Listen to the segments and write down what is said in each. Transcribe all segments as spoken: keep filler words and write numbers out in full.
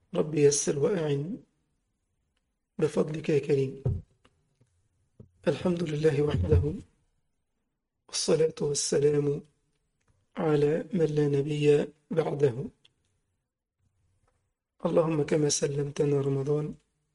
رب يسر وأعن بفضلك يا كريم. الحمد لله وحده، والصلاة والسلام على من لا نبي بعده. اللهم كما سلمتنا رمضان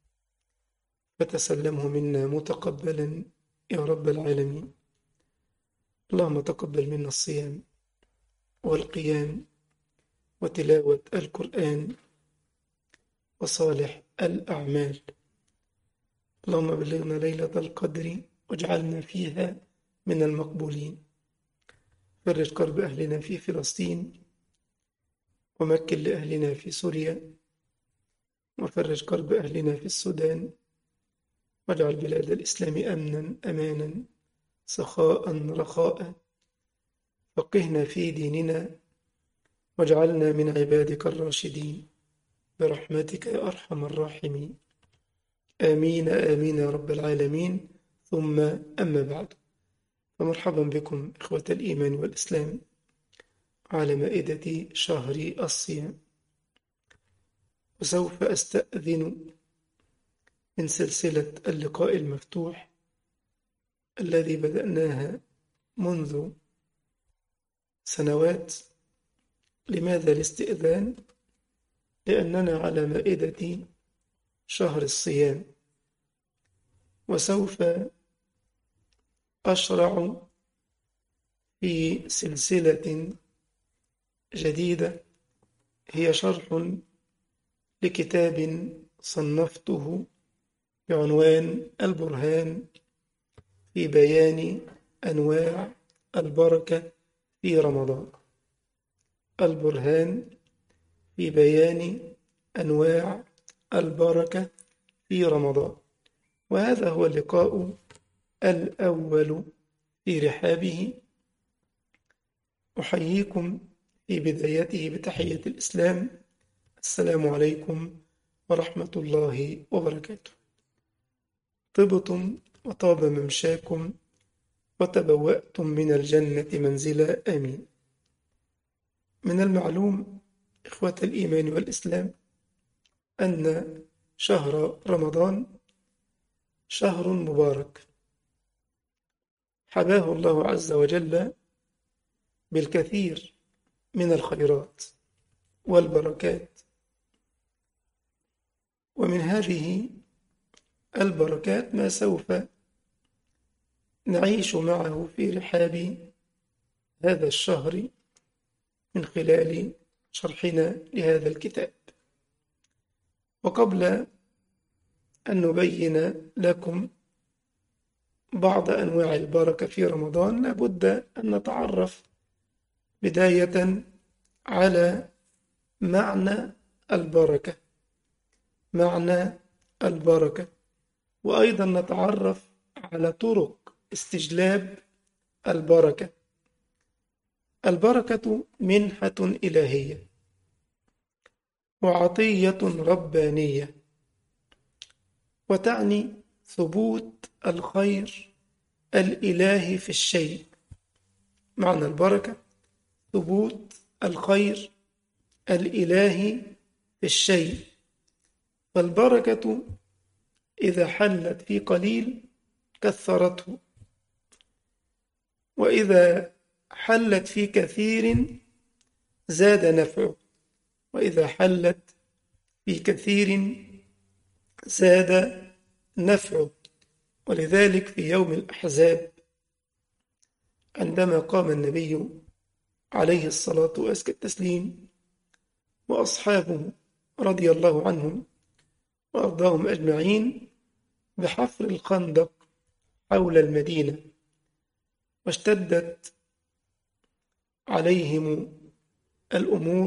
فتسلمه منا متقبلا يا رب العالمين. اللهم تقبل منا الصيام والقيام وتلاوة القرآن وصالح الأعمال. اللهم بلغنا ليلة القدر واجعلنا فيها من المقبولين. فرج كرب أهلنا في فلسطين، ومكن لأهلنا في سوريا، وفرج كرب أهلنا في السودان، واجعل بلاد الإسلام أمنا أمانا سخاء رخاء. فقهنا في ديننا واجعلنا من عبادك الراشدين برحمتك يا أرحم الراحمين. آمين آمين يا رب العالمين. ثم أما بعد، فمرحبا بكم إخوة الإيمان والإسلام على مائدة شهر الصيام. وسوف أستأذن من سلسلة اللقاء المفتوح الذي بدأناها منذ سنوات. لماذا الاستئذان؟ لأننا على مائدة شهر الصيام، وسوف أشرع في سلسلة جديدة هي شرح لكتاب صنفته بعنوان البرهان في بيان أنواع البركة في رمضان. البرهان في بيان أنواع البركة في رمضان، وهذا هو اللقاء الأول في رحابه. أحييكم في بدايته بتحية الإسلام: السلام عليكم ورحمة الله وبركاته. طبتم وطاب ممشاكم وتبوأتم من الجنة منزلا، آمين. من المعلوم إخوة الإيمان والإسلام أن شهر رمضان شهر مبارك حباه الله عز وجل بالكثير من الخيرات والبركات. ومن هذه البركات ما سوف نعيش معه في رحاب هذا الشهر من خلال شرحنا لهذا الكتاب. وقبل أن نبين لكم بعض أنواع البركة في رمضان، لابد أن نتعرف بداية على معنى البركة معنى البركة وأيضا نتعرف على طرق استجلاب البركة. البركة منحة إلهية وعطية ربانية، وتعني ثبوت الخير الإلهي في الشيء. معنى البركة ثبوت الخير الإلهي في الشيء. فالبركة إذا حلت في قليل كثرته، وإذا حلت في كثير زاد نفعه، وإذا حلت في كثير زاد نفعه. ولذلك في يوم الأحزاب عندما قام النبي عليه الصلاة وأزكى التسليم وأصحابه رضي الله عنهم وأرضاهم أجمعين بحفر الخندق حول المدينة، واشتدت عليهم الأمور،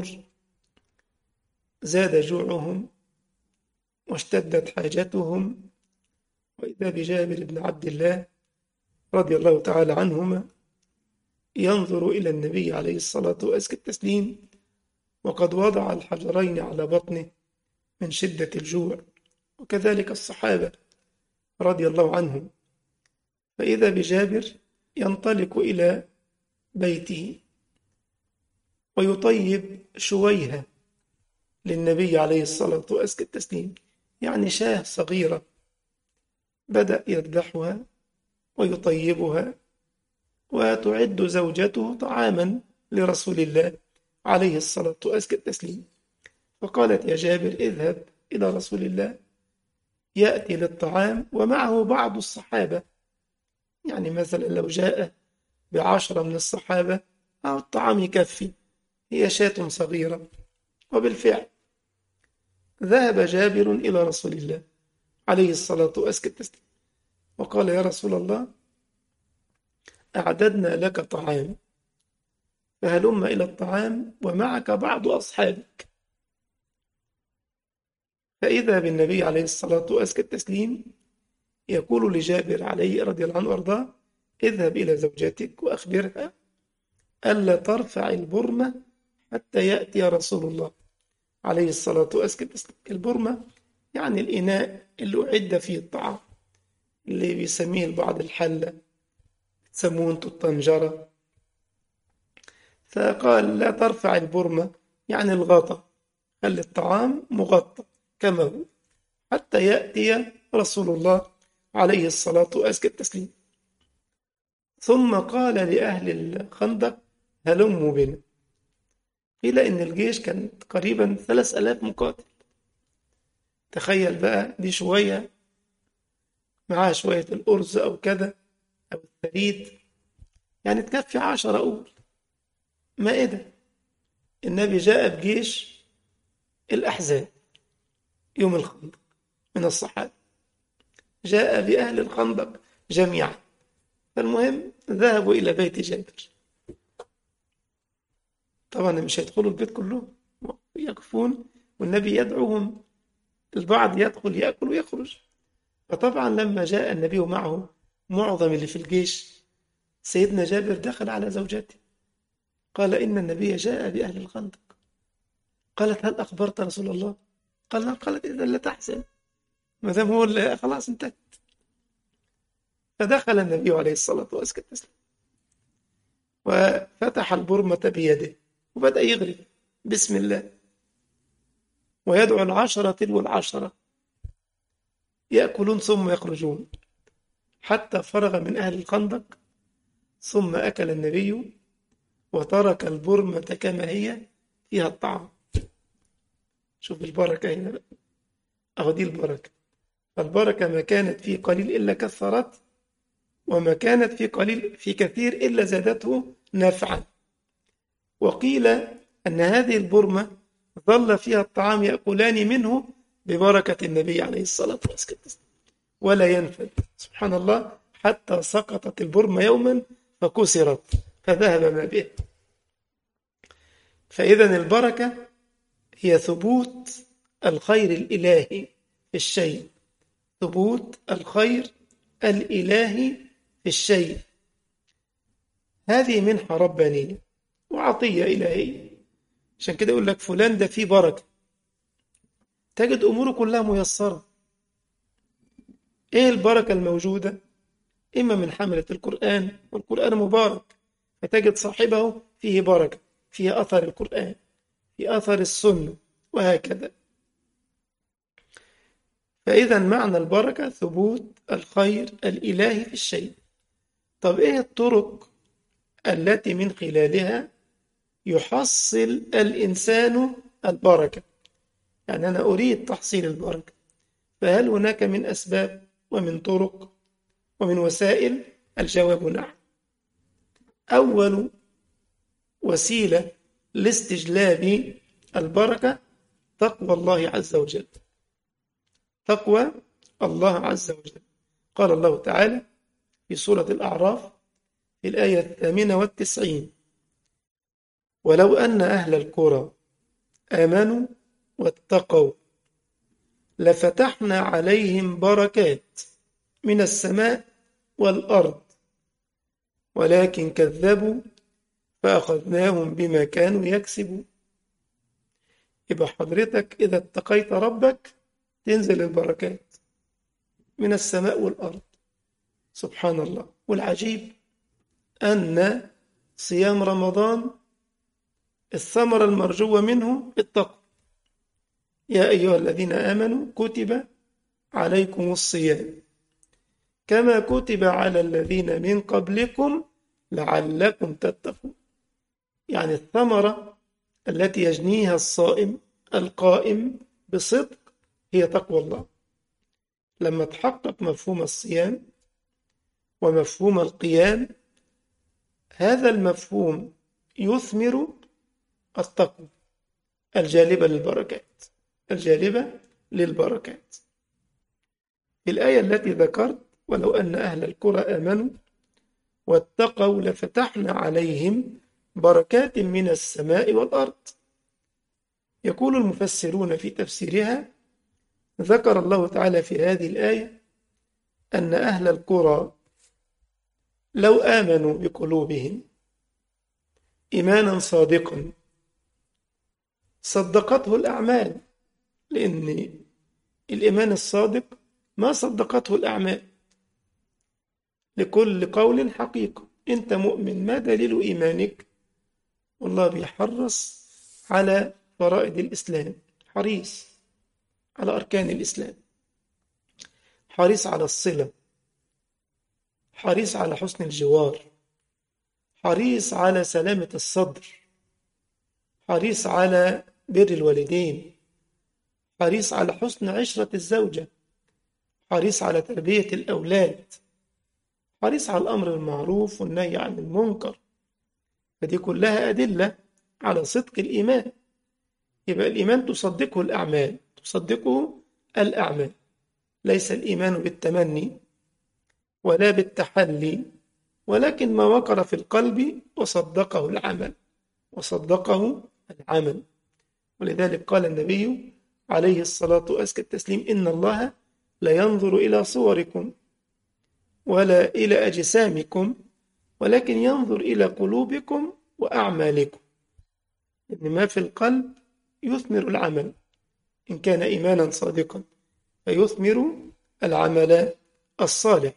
زاد جوعهم واشتدت حاجتهم، وإذا بجابر بن عبد الله رضي الله تعالى عنهما ينظر إلى النبي عليه الصلاة وأزكى التسليم وقد وضع الحجرين على بطنه من شدة الجوع، وكذلك الصحابة رضي الله عنهم. فإذا بجابر ينطلق إلى بيته ويطيب شويها للنبي عليه الصلاة وأزكى التسليم، يعني شاة صغيرة، بدأ يذبحها ويطيبها، وتعد زوجته طعاما لرسول الله عليه الصلاة وأزكى التسليم. فقالت يا جابر اذهب إلى رسول الله يأتي للطعام ومعه بعض الصحابة، يعني مثلا لو جاء بعشرة من الصحابة أو الطعام يكفي، هي شاة صغيرة. وبالفعل ذهب جابر إلى رسول الله عليه الصلاة وأزكى التسليم وقال يا رسول الله أعددنا لك طعام، فهلم إلى الطعام ومعك بعض أصحابك. فإذا بالنبي عليه الصلاة وأزكى التسليم يقول لجابر عليه رضي الله عنه وأرضاه اذهب إلى زوجتك وأخبرها ألا ترفع البرمة حتى يأتي رسول الله عليه الصلاة وأزكى التسليم. البرمة يعني الإناء اللي أعد فيه الطعام، اللي بيسميه البعض الحلة، تسموه انتوا الطنجرة. فقال لا ترفع البرمة يعني الغطا، خلي الطعام مغطى كما هو حتى يأتي رسول الله عليه الصلاة وأزكى التسليم. ثم قال لأهل الخندق هلموا بنا. قيل إن الجيش كان قريبا ثلاث آلاف مقاتل. تخيل بقى، دي شوية معاه شوية الأرز أو كذا أو الثريد، يعني تكفي عشرة أقول مائدة. النبي جاء بجيش الأحزاب يوم الخندق من الصحابة، جاء بأهل الخندق جميعا. فالمهم ذهبوا إلى بيت جابر. طبعا مش هيدخلوا البيت كلهم، يقفون والنبي يدعوهم، البعض يدخل يأكل ويخرج. فطبعا لما جاء النبي معه معظم اللي في الجيش، سيدنا جابر دخل على زوجته قال إن النبي جاء بأهل الخندق. قالت هل أخبرت رسول الله؟ قال لا. قالت إذا لا تحزن، ما دام هو اللي خلاص انتهت. فدخل النبي عليه الصلاة والسلام وفتح البرمة بيده وبدأ يغرف بسم الله ويدعو العشرة تلو العشرة يأكلون ثم يخرجون حتى فرغ من أهل الخندق. ثم أكل النبي وترك البرمة كما هي فيها الطعام. شوف البركة هنا بقى، أهو دي البركة. فالبركة ما كانت في قليل إلا كثرت، وما كانت في قليل في كثير إلا زادته نفعا. وقيل أن هذه البرمة ظل فيها الطعام يأكلان منه ببركة النبي عليه الصلاة والسلام ولا ينفد، سبحان الله، حتى سقطت البرمة يوما فكسرت فذهب ما به. فإذا البركة هي ثبوت الخير الإلهي في الشيء، ثبوت الخير الإلهي في الشيء. هذه منحة ربانية وعطية إلهية. عشان كده يقول لك فلان ده فيه بركة، تجد أموره كلها ميسرة. إيه البركة الموجودة؟ إما من حملة القرآن، والقرآن مبارك، فتجد صاحبه فيه بركة، فيه أثر القرآن، في أثر السنة، وهكذا. فإذا معنى البركة ثبوت الخير الإلهي في الشيء. طب إيه الطرق التي من خلالها يحصل الإنسان البركة؟ يعني أنا أريد تحصيل البركة، فهل هناك من أسباب ومن طرق ومن وسائل؟ الجواب نعم. أول وسيلة لاستجلاب البركة تقوى الله عز وجل، تقوى الله عز وجل. قال الله تعالى في سورة الأعراف في الآية الثامنة والتسعين: ولو أن أهل القرى آمنوا واتقوا لفتحنا عليهم بركات من السماء والأرض ولكن كذبوا فأخذناهم بما كانوا يكسبون. يبقى حضرتك إذا اتقيت ربك تنزل البركات من السماء والأرض، سبحان الله. والعجيب أن صيام رمضان الثمرة المرجوة منه التقوى، يا أيها الذين آمنوا كتب عليكم الصيام كما كتب على الذين من قبلكم لعلكم تتقون. يعني الثمرة التي يجنيها الصائم القائم بصدق هي تقوى الله. لما تحقق مفهوم الصيام ومفهوم القيام، هذا المفهوم يثمر التقوى الجالبة للبركات الجالبة للبركات. في الآية التي ذكرت ولو أن أهل القرى آمنوا واتقوا لفتحنا عليهم بركات من السماء والأرض. يقول المفسرون في تفسيرها ذكر الله تعالى في هذه الآية أن أهل القرى لو آمنوا بقلوبهم إيمانا صادقا صدقته الأعمال، لأن الإيمان الصادق ما صدقته الأعمال. لكل قول حقيقة. أنت مؤمن، ما دليل إيمانك؟ والله بيحرص على فرائض الإسلام، حريص على أركان الإسلام، حريص على الصلة، حريص على حسن الجوار، حريص على سلامة الصدر، حريص على بر الوالدين، حريص على حسن عشرة الزوجة، حريص على تربية الأولاد، حريص على الأمر بالمعروف والنهي عن المنكر. فدي كلها أدلة على صدق الإيمان. يبقى الإيمان تصدقه الأعمال تصدقه الأعمال ليس الإيمان بالتمني ولا بالتحلي، ولكن ما وقر في القلب وصدقه العمل وصدقه العمل. ولذلك قال النبي عليه الصلاة وأزكى التسليم إن الله لا ينظر إلى صوركم ولا إلى أجسامكم ولكن ينظر إلى قلوبكم وأعمالكم. إن ما في القلب يثمر العمل، إن كان إيمانا صادقا فيثمر العمل الصالح.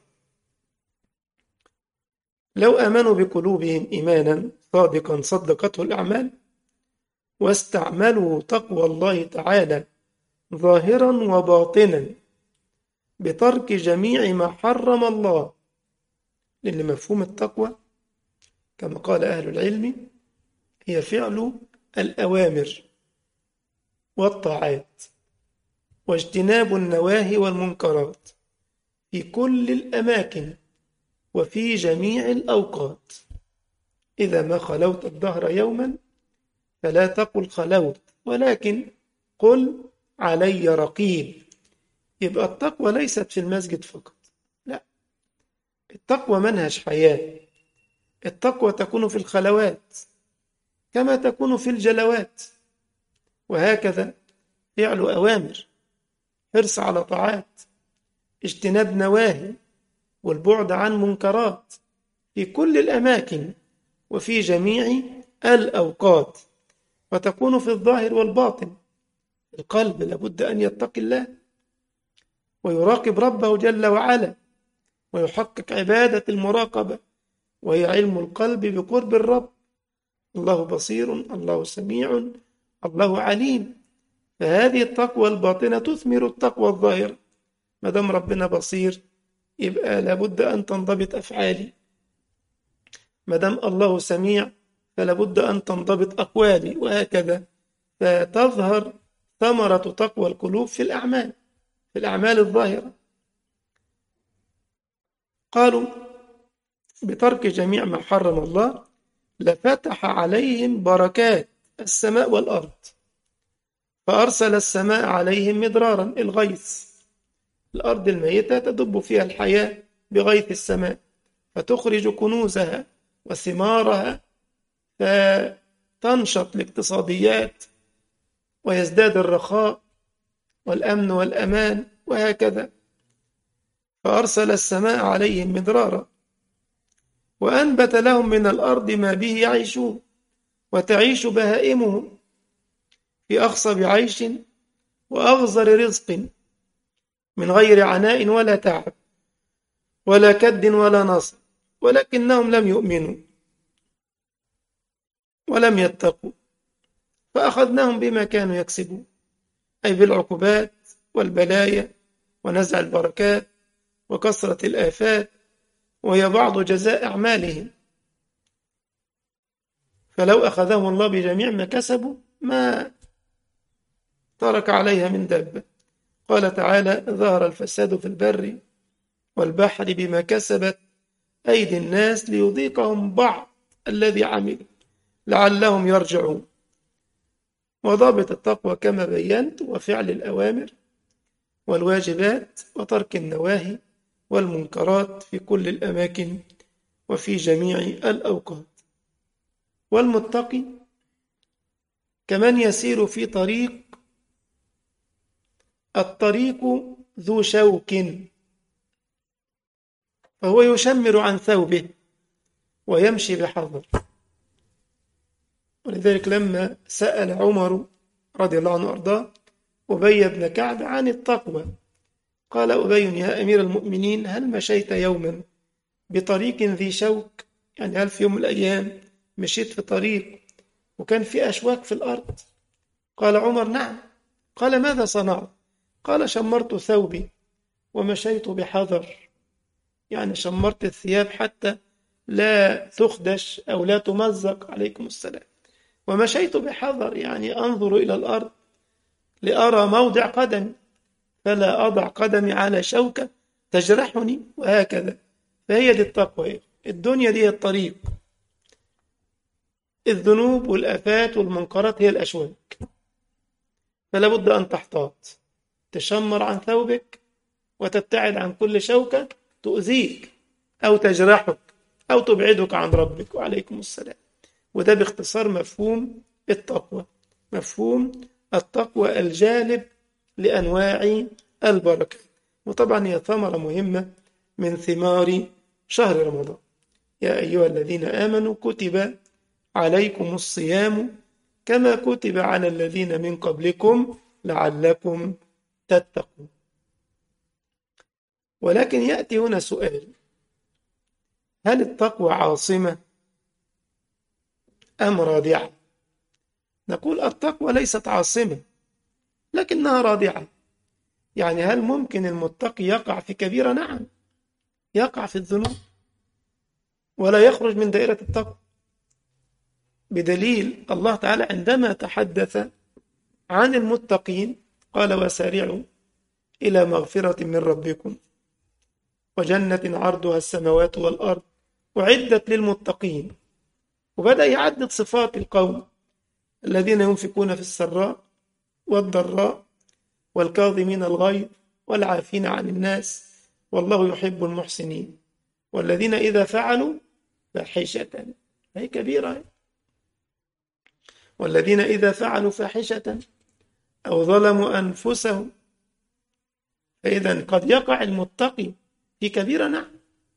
لو آمنوا بقلوبهم إيمانا صادقا صدقته الأعمال واستعملوا تقوى الله تعالى ظاهرا وباطنا بترك جميع ما حرم الله. لأن مفهوم التقوى كما قال أهل العلم هي فعل الأوامر والطاعات واجتناب النواهي والمنكرات في كل الأماكن وفي جميع الأوقات. إذا ما خلوت الدهر يوما فلا تقل خلوت ولكن قل علي رقيب. يبقى التقوى ليست في المسجد فقط، لا، التقوى منهج حياة. التقوى تكون في الخلوات كما تكون في الجلوات، وهكذا فعل أوامر، حرص على طاعات، اجتناب نواهي، والبعد عن منكرات في كل الأماكن وفي جميع الأوقات. وتكون في الظاهر والباطن. القلب لابد أن يتقي الله ويراقب ربه جل وعلا ويحقق عبادة المراقبة، وهي علم القلب بقرب الرب. الله بصير، الله سميع، الله عليم. فهذه التقوى الباطنة تثمر التقوى الظاهرة. ما دام ربنا بصير يبقى لابد أن تنضبط أفعالي، ما دام الله سميع فلابد أن تنضبط أقوالي، وهكذا. فتظهر ثمرة تقوى القلوب في الأعمال في الأعمال الظاهرة. قالوا بترك جميع ما حرم الله لفتح عليهم بركات السماء والأرض، فأرسل السماء عليهم مدرارا، الغيث، الأرض الميتة تدب فيها الحياة بغيث السماء، فتخرج كنوزها وثمارها، فتنشط الاقتصاديات ويزداد الرخاء والأمن والأمان، وهكذا. فأرسل السماء عليهم مدرارا وأنبت لهم من الأرض ما به يعيشون وتعيش بهائمهم في أخصب عيش وأغزر رزق من غير عناء ولا تعب ولا كد ولا نصب، ولكنهم لم يؤمنوا ولم يتقوا فأخذناهم بما كانوا يكسبون. أي بالعقوبات والبلايا ونزع البركات وكثرة الآفات، وهي بعض جزاء أعمالهم. فلو أخذهم الله بجميع ما كسبوا ما ترك عليها من دابة. قال تعالى: ظهر الفساد في البر والبحر بما كسبت أيدي الناس ليذيقهم بعض الذي عملوا لعلهم يرجعون. وضابط التقوى كما بينت وفعل الأوامر والواجبات وترك النواهي والمنكرات في كل الأماكن وفي جميع الأوقات. والمتقي كمن يسير في طريق الطريق ذو شوك، فهو يشمر عن ثوبه ويمشي بحذر. ولذلك لما سأل عمر رضي الله عنه وأرضاه أبي بن كعب عن التقوى، قال أبي: يا أمير المؤمنين، هل مشيت يوما بطريق ذي شوك؟ يعني هل في يوم من الأيام مشيت في طريق وكان في أشواك في الأرض؟ قال عمر: نعم. قال: ماذا صنعت؟ قال: شمرت ثوبي ومشيت بحذر، يعني شمرت الثياب حتى لا تخدش أو لا تمزق، عليكم السلام، ومشيت بحذر يعني أنظر إلى الأرض لأرى موضع قدمي فلا أضع قدمي على شوكة تجرحني، وهكذا. فهي دي التقوى، الدنيا دي الطريق، الذنوب والآفات والمنكرات هي الأشواك، فلا بد أن تحتاط، تشمر عن ثوبك وتبتعد عن كل شوكة تؤذيك أو تجرحك أو تبعدك عن ربك، وعليكم السلام. وده باختصار مفهوم التقوى، مفهوم التقوى الجالب لأنواع البركة. وطبعا هي ثمرة مهمة من ثمار شهر رمضان. يا أيها الذين آمنوا كتب عليكم الصيام كما كتب على الذين من قبلكم لعلكم تتقون. ولكن يأتي هنا سؤال: هل التقوى عاصمة أم رادعة؟ نقول التقوى ليست عاصمة لكنها رادعة. يعني هل ممكن المتقي يقع في كبيرة؟ نعم، يقع في الذنوب ولا يخرج من دائرة التقوى، بدليل الله تعالى عندما تحدث عن المتقين قال: وسارعوا إلى مغفرة من ربكم وجنة عرضها السماوات والأرض أعدت للمتقين. وبدأ يعدد صفات القوم الذين ينفقون في السراء والضراء والكاظمين الغيظ والعافين عن الناس والله يحب المحسنين، والذين إذا فعلوا فاحشة، هي كبيرة، والذين إذا فعلوا فاحشة أو ظلموا أنفسهم. فإذا قد يقع المتقي في كبيرة، نعم،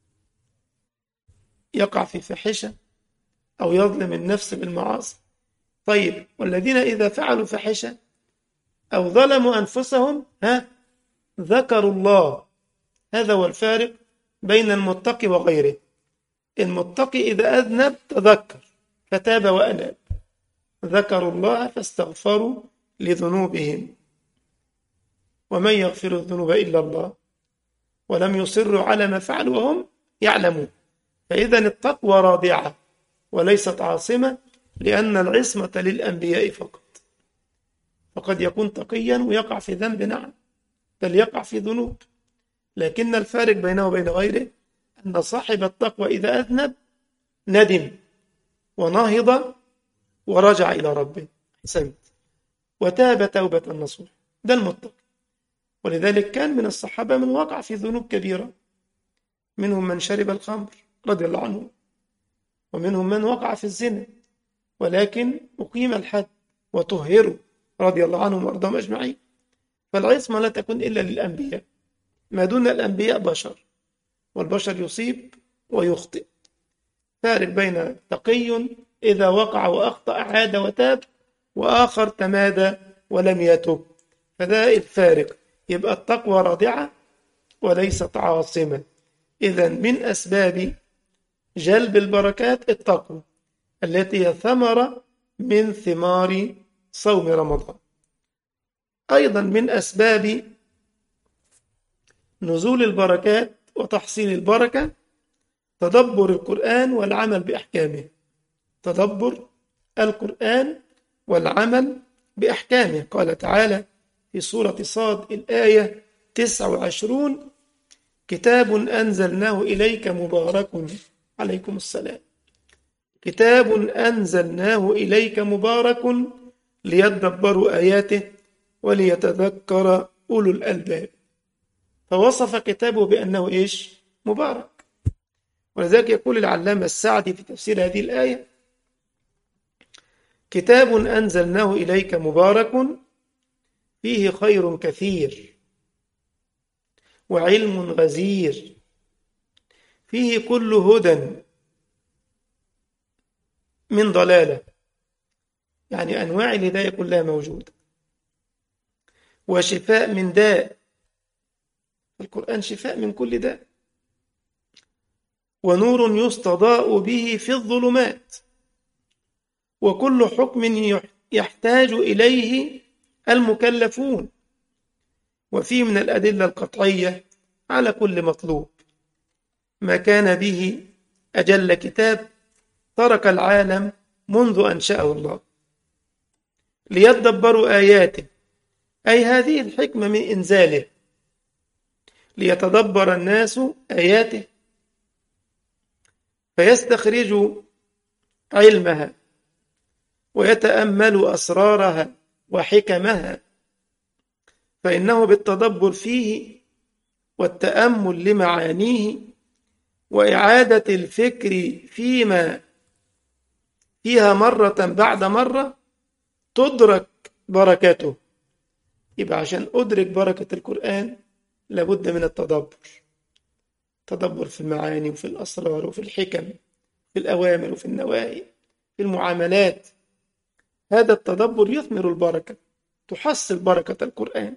يقع في فاحشة أو يظلم النفس بالمعاصي. طيب، والذين إذا فعلوا فاحشة أو ظلموا أنفسهم ها ذكروا الله. هذا هو الفارق بين المتقي وغيره. المتقي إذا أذنب تذكر فتاب وأناب، ذكروا الله فاستغفروا لذنوبهم، ومن يغفر الذنوب إلا الله ولم يصروا على ما فعلوا وهم يعلمون. فإذا التقوى رادعة وليست عاصمة، لأن العصمة للأنبياء فقط. فقد يكون تقيا ويقع في ذنب، نعم، بل يقع في ذنوب، لكن الفارق بينه وبين غيره أن صاحب التقوى إذا أذنب ندم ونهض ورجع إلى ربه، أحسنت، وتاب توبة نصوح، ده المتقي. ولذلك كان من الصحابة من وقع في ذنوب كبيرة، منهم من شرب الخمر رضي الله عنه، ومنهم من وقع في الزنا ولكن أقيم الحد وطهروا رضي الله عنهم وأرضاهم أجمعين. فالعصمة لا تكون إلا للأنبياء، ما دون الأنبياء بشر، والبشر يصيب ويخطئ. فارق بين تقي إذا وقع وأخطأ عاد وتاب، وآخر تمادى ولم يتب، فده الفارق. يبقى التقوى رادعة وليست عاصمة. إذن من أسباب جلب البركات التقوى التي هي ثمرة من ثمار صوم رمضان. أيضا من أسباب نزول البركات وتحصيل البركة تدبر القرآن والعمل بأحكامه. تدبر القرآن والعمل بأحكامه. قال تعالى في سورة صاد الآية تسعة وعشرون: كتاب أنزلناه إليك مبارك. عليكم السلام. كتاب أنزلناه إليك مبارك ليدبروا آياته وليتذكر أولو الألباب. فوصف كتابه بأنه إيش؟ مبارك. ولذلك يقول العلامة السعدي في تفسير هذه الآية: كتاب أنزلناه إليك مبارك فيه خير كثير وعلم غزير فيه كل هدى من ضلالة، يعني أنواع الهداية كلها موجودة، وشفاء من داء، القرآن شفاء من كل داء، ونور يستضاء به في الظلمات، وكل حكم يحتاج إليه المكلفون، وفيه من الأدلة القطعية على كل مطلوب. ما كان به أجل كتاب ترك العالم منذ أنشأه الله ليدبروا آياته، أي هذه الحكمة من إنزاله ليتدبر الناس آياته فيستخرجوا علمها ويتأملوا أسرارها وحكمها، فإنه بالتدبر فيه والتأمل لمعانيه وإعادة الفكر فيما فيها مرة بعد مرة تدرك بركته. يبقى عشان أدرك بركة القرآن لابد من التدبر، تدبر في المعاني وفي الأسرار وفي الحكم، في الأوامر وفي النواهي، في المعاملات. هذا التدبر يثمر البركة، تحصل بركة القرآن.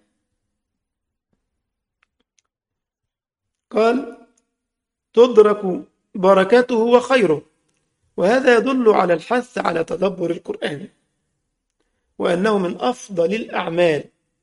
قال: تدرك بركته وخيره. وهذا يدل على الحث على تدبر القرآن، وأنه من أفضل الأعمال،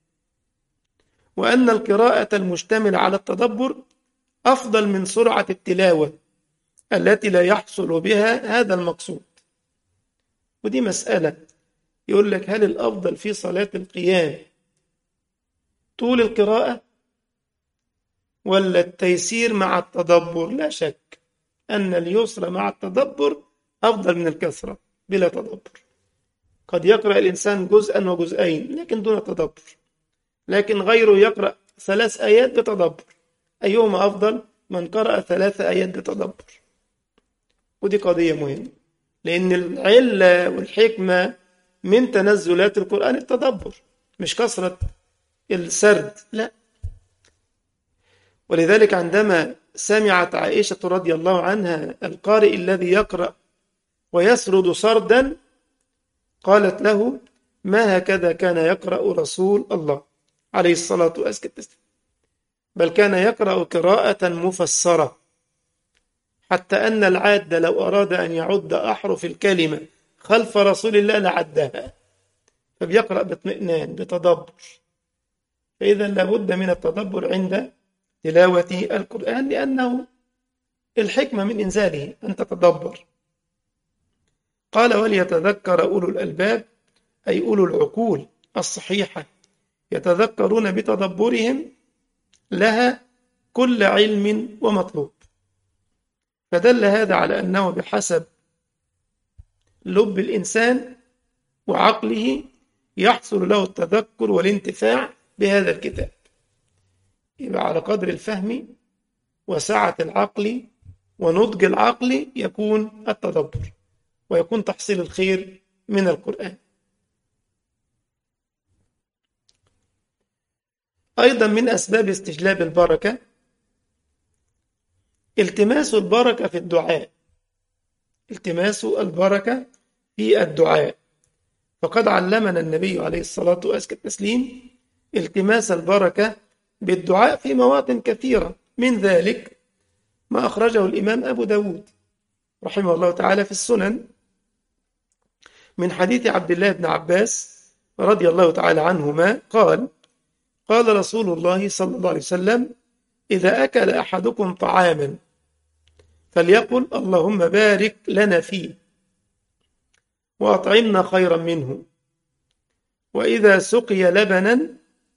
وأن القراءة المشتملة على التدبر أفضل من سرعة التلاوة التي لا يحصل بها هذا المقصود. ودي مسألة يقول لك: هل الأفضل في صلاة القيام طول القراءة ولا التيسير مع التدبر؟ لا شك أن اليسر مع التدبر أفضل من الكثرة بلا تدبر. قد يقرأ الإنسان جزءا وجزئين لكن دون تدبر، لكن غيره يقرأ ثلاث آيات بتدبر. أيهما أفضل؟ من قرأ ثلاث آيات بتدبر. ودي قضية مهمة، لأن العلة والحكمة من تنزلات القرآن التدبر، مش كثرة السرد، لا. ولذلك عندما سمعت عائشة رضي الله عنها القارئ الذي يقرأ ويسرد سردا قالت له: ما هكذا كان يقرأ رسول الله عليه الصلاة والسلام، بل كان يقرأ قراءة مفسرة، حتى أن العاد لو أراد أن يعد أحرف الكلمة خلف رسول الله لعدها. فبيقرأ باطمئنان بتدبر. فإذا لابد من التدبر عند تلاوة القرآن، لأنه الحكمة من إنزاله أن تتدبر. قال: وليتذكر أولو الألباب، أي أولو العقول الصحيحة، يتذكرون بتدبرهم لها كل علم ومطلوب. فدل هذا على أنه بحسب لب الإنسان وعقله يحصل له التذكر والانتفاع بهذا الكتاب. يبقى على قدر الفهم وسعة العقل ونضج العقل يكون التدبر، ويكون تحصيل الخير من القرآن. أيضا من أسباب استجلاب البركة التماس البركة في الدعاء. التماس البركة في الدعاء، فقد علمنا النبي عليه الصلاة والتسليم التماس البركة بالدعاء في مواطن كثيرة، من ذلك ما أخرجه الإمام أبو داود رحمه الله تعالى في السنن من حديث عبد الله بن عباس رضي الله تعالى عنهما قال: قال رسول الله صلى الله عليه وسلم: إذا أكل أحدكم طعاما فليقل اللهم بارك لنا فيه وأطعمنا خيرا منه، وإذا سقي لبنا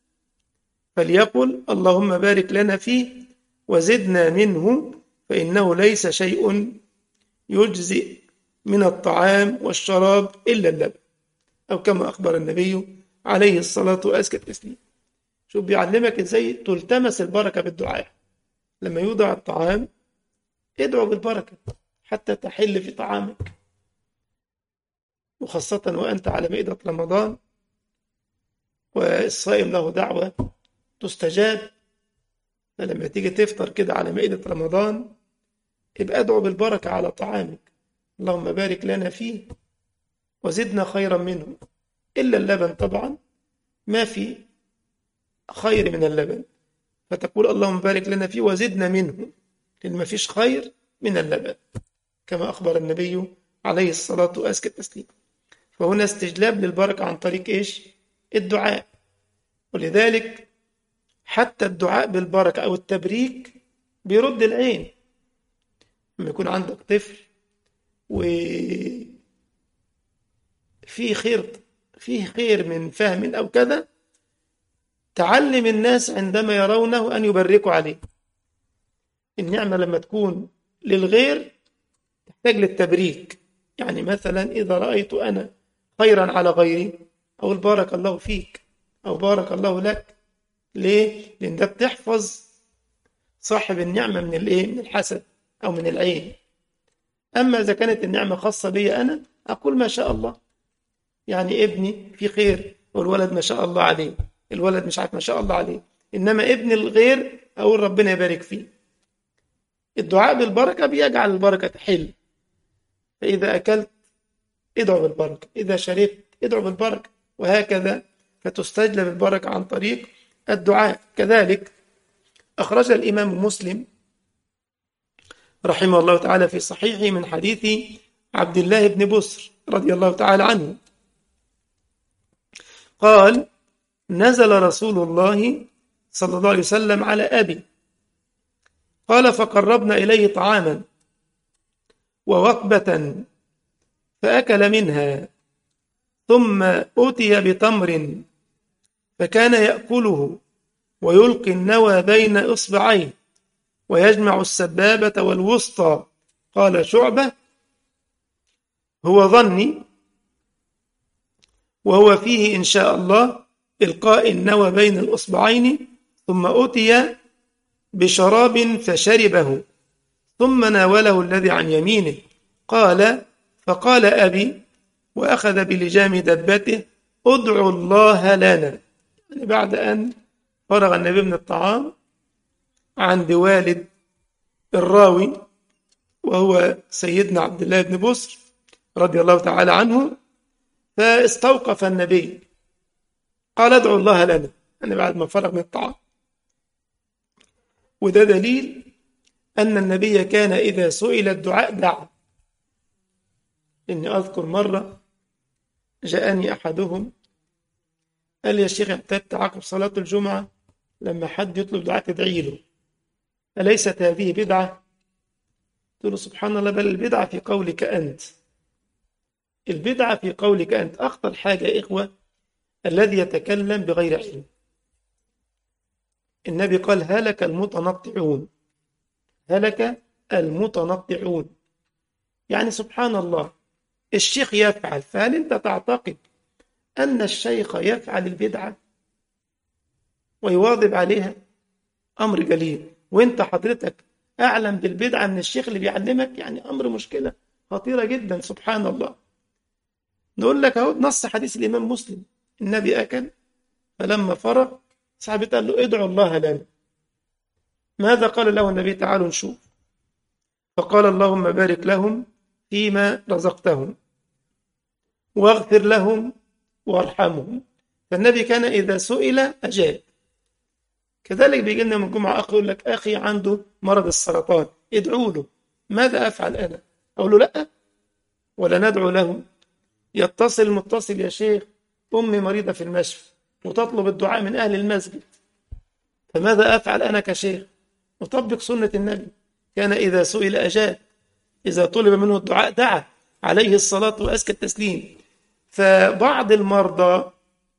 فليقل اللهم بارك لنا فيه وزدنا منه، فإنه ليس شيء يجزئ من الطعام والشراب إلا اللبن، أو كما أخبر النبي عليه الصلاة وأزكى التسليم. شوف بيعلمك إزاي تلتمس البركة بالدعاء. لما يوضع الطعام ادعو بالبركة حتى تحل في طعامك، وخاصة وأنت على مائدة رمضان والصائم له دعوة تستجاب. فلما تيجي تفطر كده على مائدة رمضان ابقى ادعو بالبركة على طعامك، اللهم بارك لنا فيه وزدنا خيرا منه، إلا اللبن طبعا ما في خير من اللبن، فتقول اللهم بارك لنا فيه وزدنا منه، لأن ما فيش خير من اللبن كما أخبر النبي عليه الصلاة وأزكى التسليم. فهنا استجلاب للبركة عن طريق إيش؟ الدعاء. ولذلك حتى الدعاء بالبركة أو التبريك بيرد العين. لما يكون عندك طفل وفيه خير فيه خير من فهم أو كذا، تعلم الناس عندما يرونه أن يبركوا عليه. النعمة لما تكون للغير تحتاج للتبريك. يعني مثلا إذا رأيت أنا خيرا على غيري أقول بارك الله فيك أو بارك الله لك. ليه؟ لأن ده بتحفظ صاحب النعمة من الإيه؟ من الحسد أو من العين. أما إذا كانت النعمة خاصة بي أنا أقول ما شاء الله، يعني ابني في خير والولد ما شاء الله عليه، الولد مش عارف ما شاء الله عليه، إنما ابن الغير أقول ربنا يبارك فيه. الدعاء بالبركة بيجعل البركة تحل. فإذا أكلت ادعو بالبركة، إذا شربت ادعو بالبركة، وهكذا فتستجلب البركة عن طريق الدعاء. كذلك أخرج الإمام مسلم رحمه الله تعالى في صحيحه من حديث عبد الله بن بسر رضي الله تعالى عنه قال: نزل رسول الله صلى الله عليه وسلم على أبي، قال: فقربنا إليه طعاما ووقبة فأكل منها، ثم أتي بتمر فكان يأكله ويلقي النوى بين إصبعيه ويجمع السبابة والوسطى. قال شعبة: هو ظني، وهو فيه إن شاء الله إلقاء النوى بين الإصبعين. ثم أتي بشراب فشربه، ثم ناوله الذي عن يمينه. قال: فقال أبي وأخذ بلجام دبته: ادعوا الله لنا. يعني بعد أن فرغ النبي من الطعام عند والد الراوي وهو سيدنا عبد الله بن بسر رضي الله تعالى عنه، فاستوقف النبي قال: ادعوا الله لنا، يعني بعد ما فرغ من الطعام. وده دليل أن النبي كان إذا سئل الدعاء دعا. إني أذكر مرة جاءني أحدهم قال لي: يا شيخ، اعتدت عقب صلاة الجمعة لما حد يطلب دعاء تدعي له، أليست هذه بدعة؟ قلت له: سبحان الله، بل البدعة في قولك أنت. البدعة في قولك أنت. أخطر حاجة يا إخوة الذي يتكلم بغير علم. النبي قال: هلك المتنطعون، هلك المتنطعون. يعني سبحان الله، الشيخ يفعل، فهل أنت تعتقد أن الشيخ يفعل البدعة ويواظب عليها؟ أمر جليل. وانت حضرتك أعلم بالبدعة من الشيخ اللي بيعلمك؟ يعني أمر مشكلة خطيرة جدا. سبحان الله. نقول لك اهو نص حديث الإمام مسلم: النبي أكل فلما فرغ صحابي قال له: ادعوا الله لنا. ماذا قال له النبي؟ تعالوا نشوف. فقال: اللهم بارك لهم فيما رزقتهم واغفر لهم وارحمهم. فالنبي كان إذا سئل أجاب. كذلك بيجي لنا من الجمعة أخ يقول لك: أخي عنده مرض السرطان، ادعوا له. ماذا أفعل أنا؟ أقول له لا ولا ندعو له؟ يتصل متصل: يا شيخ، أمي مريضة في المشفى وتطلب الدعاء من أهل المسجد، فماذا أفعل أنا كشيخ؟ أطبق سنة النبي، كان إذا سئل أجاب، إذا طلب منه الدعاء دعا عليه الصلاة وأزكى التسليم. فبعض المرضى،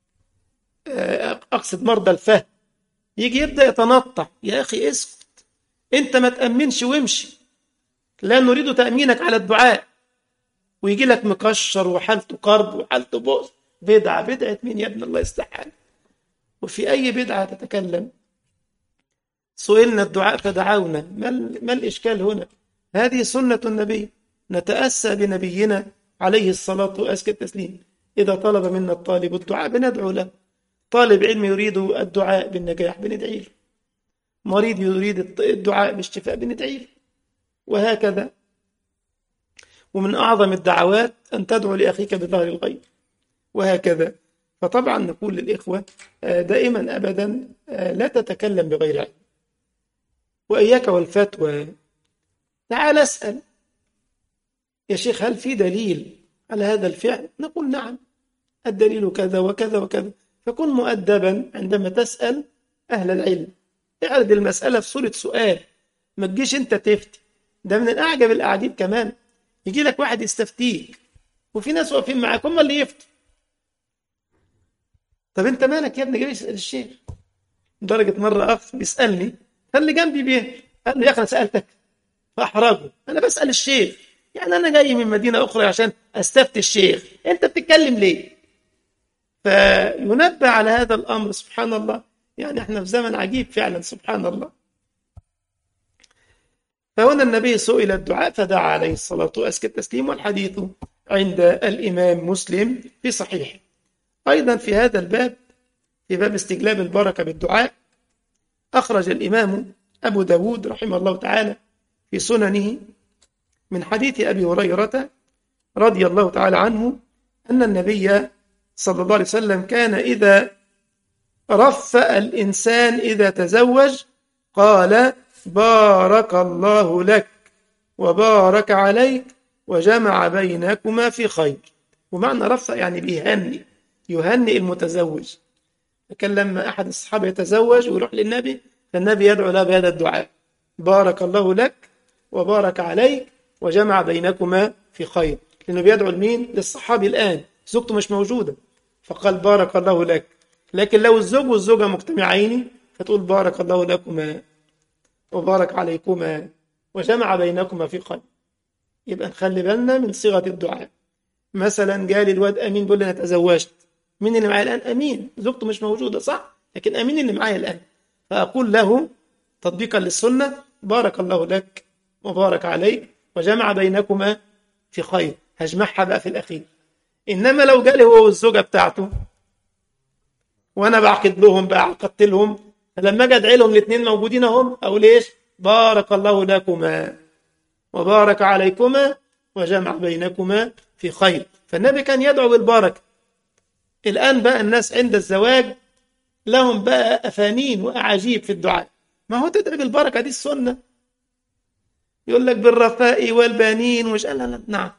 أقصد مرضى الفهم، يجي يبدأ يتنطع، يا أخي اسكت، أنت ما تأمنش وامشي، لا نريد تأمينك على الدعاء. ويجي لك مكشر وحالته كرب وحالته بؤس. بدعة بدعة مين يا ابن الله يصلح حالك؟ وفي أي بدعة تتكلم؟ سئلنا الدعاء فدعونا، ما, ما الإشكال هنا؟ هذه سنة النبي، نتأسى بنبينا عليه الصلاة وأزكى التسليم. إذا طلب منا الطالب الدعاء بندعو له، طالب علم يريد الدعاء بالنجاح بندعي له، مريض يريد الدعاء بالشفاء بندعي له، وهكذا. ومن أعظم الدعوات أن تدعو لأخيك بظهر الغيب، وهكذا. فطبعا نقول للإخوة دائما أبدا لا تتكلم بغير علم، وإياك والفتوى. تعال اسأل يا شيخ هل في دليل على هذا الفعل؟ نقول نعم، الدليل كذا وكذا وكذا. فكن مؤدبا عندما تسأل أهل العلم، اعرض المسألة في صورة سؤال، ما تجيش أنت تفتي. ده من الأعجب الأعجيب كمان، يجي لك واحد يستفتيك وفي ناس واقفين معاك هم اللي يفتوا. طب أنت مالك يا ابني جاي يسأل الشيخ؟ لدرجة مرة أخ بيسألني، خلي جنبي بيه، قال له يا أخي أنا سألتك فأحرجه، أنا بسأل الشيخ، يعني أنا جاي من مدينة أخرى عشان أستفتي الشيخ، أنت بتتكلم ليه؟ فينبه على هذا الأمر. سبحان الله، يعني احنا في زمن عجيب فعلا، سبحان الله. فهنا النبي سئل الدعاء فدعا عليه الصلاة وأزكى التسليم، والحديث عند الإمام مسلم في صحيح. أيضا في هذا الباب، في باب استجلاب البركة بالدعاء، أخرج الإمام أبو داود رحمه الله تعالى في سننه من حديث أبي هريرة رضي الله تعالى عنه أن النبي صلى الله عليه وسلم كان إذا رفأ الإنسان إذا تزوج قال بارك الله لك وبارك عليك وجمع بينكما في خير. ومعنى رفأ يعني بيهني، يهنئ المتزوج. لكن لما أحد الصحابة يتزوج ويروح للنبي، فالنبي يدعو له بهذا الدعاء: بارك الله لك وبارك عليك وجمع بينكما في خير. لأنه بيدعو لمين؟ للصحابي الآن، زوجته مش موجودة، فقال بارك الله لك. لكن لو الزوج والزوجة مجتمعين فتقول بارك الله لكما وبارك عليكما وجمع بينكما في خير. يبقى نخلي بالنا من صيغة الدعاء. مثلا جالي الواد أمين بيقول لي أنا تزوجت، مين اللي معايا الآن؟ أمين، زوجته مش موجودة صح، لكن أمين اللي معايا الآن. فأقول له تطبيقا للسنة: بارك الله لك وبارك عليك وجمع بينكما في خير. هجمعها بقى في الأخير. إنما لو جالي هو والزوجة بتاعته وأنا بعقد لهم بقى عقدت لهم، فلما أجي أدعي لهم الاثنين موجودين هم، أو ليش بارك الله لكما وبارك عليكما وجمع بينكما في خير. فالنبي كان يدعو بالبركة. الآن بقى الناس عند الزواج لهم بقى أفانين وأعاجيب في الدعاء. ما هو تدعي بالبركة، دي السنة. يقول لك بالرفاء والبنين وش لا لا. نعم.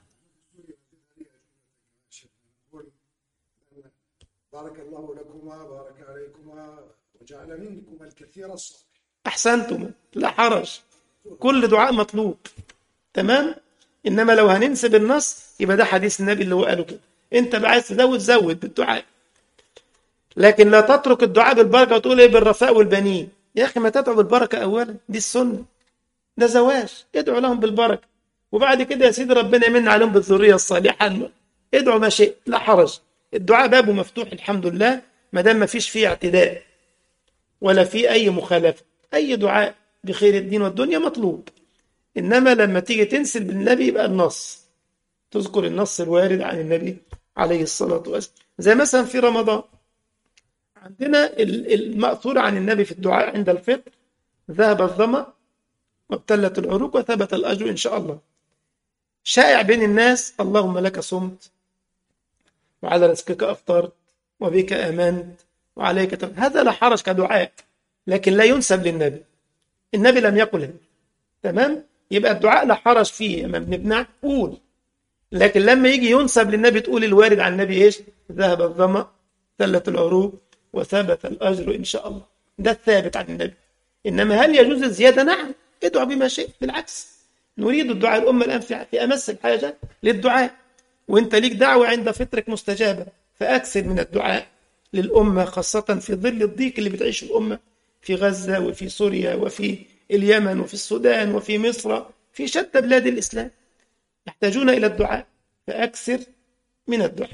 بارك الله لكما بارك عليكما وجعل منكما الكثير الصالح. أحسنتم، لا حرج، كل دعاء مطلوب. تمام. إنما لو هننسب النص يبقى ده حديث النبي اللي هو قاله كده. أنت بقى عايز تزود زود بالدعاء، لكن لا تترك الدعاء بالبركة وتقول إيه بالرفاء والبنين. يا أخي ما تدعو بالبركة أولا، دي السنة، ده زواج، ادعو لهم بالبركة، وبعد كده يا سيدي ربنا يمن عليهم بالذرية الصالحة. ادعو ما شئت، لا حرج. الدعاء بابه مفتوح الحمد لله، ما دام ما فيش فيه اعتداء ولا فيه أي مخالفة. أي دعاء بخير الدين والدنيا مطلوب. إنما لما تيجي تنسل بالنبي يبقى النص، تذكر النص الوارد عن النبي عليه الصلاة والسلام. زي مثلا في رمضان عندنا المأثور عن النبي في الدعاء عند الفطر: ذهب الظمأ وابتلت العروق وثبت الأجر إن شاء الله. شائع بين الناس: اللهم لك صمت وعلى رزقك أفطرت وبك آمنت وعليك توكلت. هذا لا حرج كدعاء، لكن لا ينسب للنبي. النبي لم يقل هذا. تمام. يبقى الدعاء لا حرج فيه، لما بنبنع قول، لكن لما يجي ينسب للنبي تقول الوارد عن النبي ايش؟ ذهب الظمأ ثلت العروق وثبت الأجر إن شاء الله. ده الثابت عن النبي. إنما هل يجوز الزيادة؟ نعم، ادعوا بما شئت، بالعكس نريد الدعاء. الأمة الآن في أمس الحاجة للدعاء، وانت ليك دعوة عند فطرك مستجابة، فأكثر من الدعاء للأمة، خاصة في ظل الضيق اللي بتعيش الأمة في غزة وفي سوريا وفي اليمن وفي السودان وفي مصر، في شتى بلاد الإسلام يحتاجون إلى الدعاء، فأكثر من الدعاء.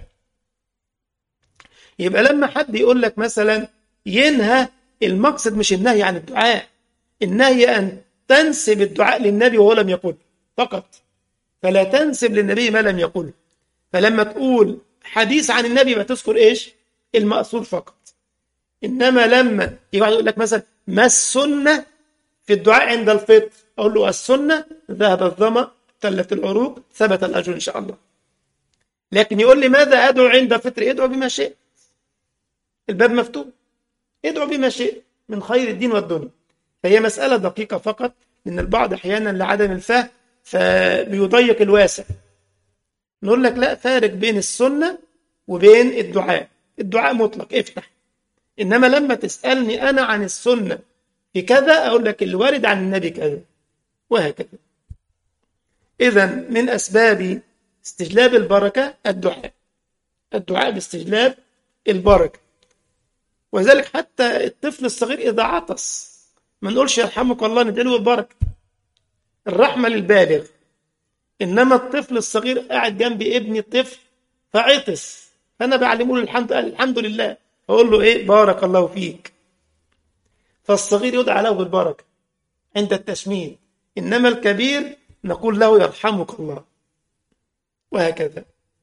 يبقى لما حد يقول لك مثلا ينهى، المقصد مش النهي عن الدعاء، النهي أن تنسب الدعاء للنبي وهو لم يقل فقط، فلا تنسب للنبي ما لم يقل. فلما تقول حديث عن النبي ما تذكر إيش؟ المأثور فقط. إنما لما يقعد يقول لك مثلا ما السنة في الدعاء عند الفطر، أقول له السنة ذهب الظمأ تلت العروق ثبت الأجر إن شاء الله. لكن يقول لي ماذا أدعو عند فطر؟ ادعو بما شئت، الباب مفتوح، ادعو بما شئت من خير الدين والدنيا. فهي مسألة دقيقة فقط، لأن البعض أحيانا لعدم الفهم فبيضيق الواسع. نقول لك لا، فارق بين السنة وبين الدعاء. الدعاء مطلق افتح، إنما لما تسألني أنا عن السنة في كذا أقول لك الوارد عن النبي كذا، وهكذا. إذن من أسباب استجلاب البركة الدعاء، الدعاء باستجلاب البركة. وذلك حتى الطفل الصغير إذا عطس ما نقولش يرحمك الله، ندعو البركة، الرحمة للبالغ. إنما الطفل الصغير قاعد جنبي ابني الطفل فعطس، فأنا بعلمه له الحمد, الحمد لله، أقول له إيه؟ بارك الله فيك. فالصغير يدعى له بالبركة عند التسمين، إنما الكبير نقول له يرحمك الله، وهكذا.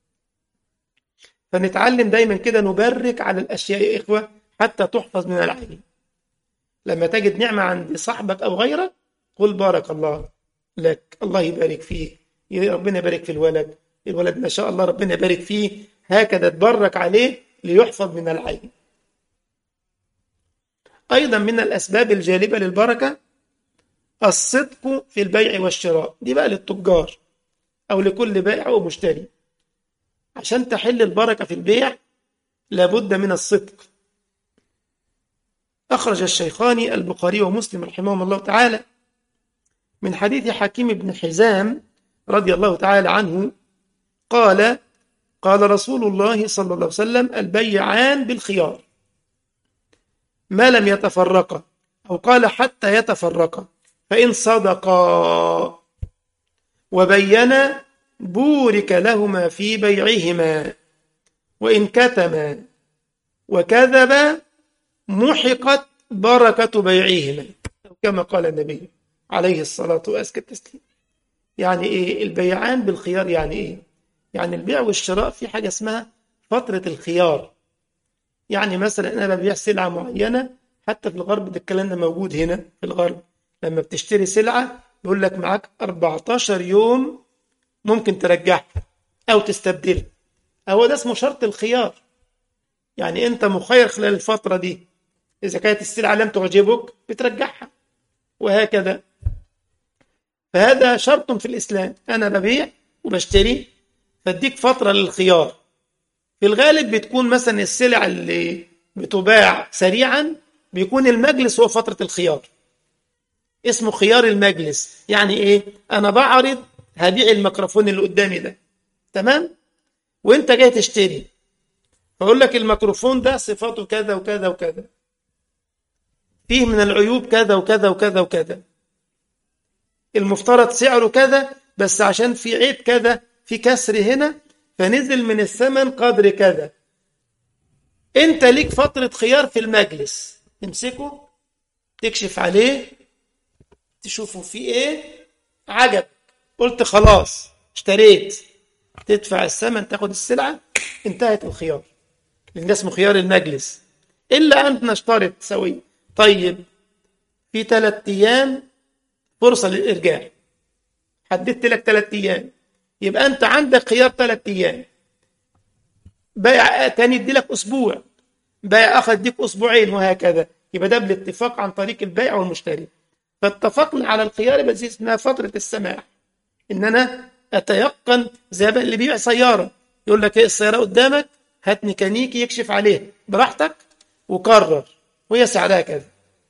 فنتعلم دايما كده نبرك على الأشياء يا إخوة حتى تحفظ من العين. لما تجد نعمة عند صاحبك أو غيرك قل بارك الله لك، الله يبارك فيه، ربنا يبارك في الولد، الولد ما شاء الله ربنا يبارك فيه، هكذا تبرك عليه ليحفظ من العين. أيضا من الأسباب الجالبة للبركة الصدق في البيع والشراء، دي بقى للتجار أو لكل بائع أو مشتري. عشان تحل البركة في البيع لابد من الصدق. أخرج الشيخان البخاري ومسلم رحمهم الله تعالى من حديث حكيم بن حزام رضي الله تعالى عنه قال قال رسول الله صلى الله عليه وسلم البيعان بالخيار ما لم يتفرقا، أو قال حتى يتفرقا، فإن صدقا وبينا بورك لهما في بيعهما، وإن كتما وكذبا محقت بركة بيعهما، كما قال النبي عليه الصلاة وأزكى التسليم. يعني إيه البيعان بالخيار؟ يعني إيه؟ يعني البيع والشراء في حاجة اسمها فترة الخيار. يعني مثلا أنا ببيع سلعة معينة، حتى في الغرب ده الكلام ده موجود هنا في الغرب، لما بتشتري سلعة بيقول لك معاك أربعة عشر يوم ممكن ترجعها أو تستبدلها، هو ده اسمه شرط الخيار. يعني أنت مخير خلال الفترة دي، إذا كانت السلعة لم تعجبك بترجعها، وهكذا. فهذا شرط في الإسلام، أنا ببيع وبشتري فاديك فترة للخيار. في الغالب بتكون مثلا السلع اللي بتباع سريعا بيكون المجلس هو فترة الخيار، اسمه خيار المجلس. يعني إيه؟ أنا بعرض هبيع الميكروفون اللي قدامي ده، تمام؟ وإنت جاي تشتري، فأقول لك الميكروفون ده صفاته كذا وكذا وكذا، فيه من العيوب كذا وكذا وكذا وكذا، المفترض سعره كذا، بس عشان في عيب كذا، في كسر هنا، فنزل من الثمن قدر كذا. انت ليك فترة خيار في المجلس، تمسكه تكشف عليه تشوفه فيه ايه، عجب، قلت خلاص اشتريت، تدفع الثمن تاخد السلعة، انتهت الخيار، لان ده اسمه خيار المجلس. إلا أن نشترط سوي، طيب في ثلاث أيام فرصة للإرجاع، حددت لك ثلاث أيام، يبقى أنت عندك خيار ثلاث أيام. بائع تاني يدي لك أسبوع، بائع آخر يديك أسبوعين، وهكذا. يبقى ده بالاتفاق عن طريق البائع والمشتري، فاتفقنا على الخيار، بس اسمها فترة السماح، إن أنا أتيقن. زي اللي بيبيع سيارة يقول لك إيه، السيارة قدامك، هات ميكانيكي يكشف عليها براحتك وقرر، وهي سعرها كذا،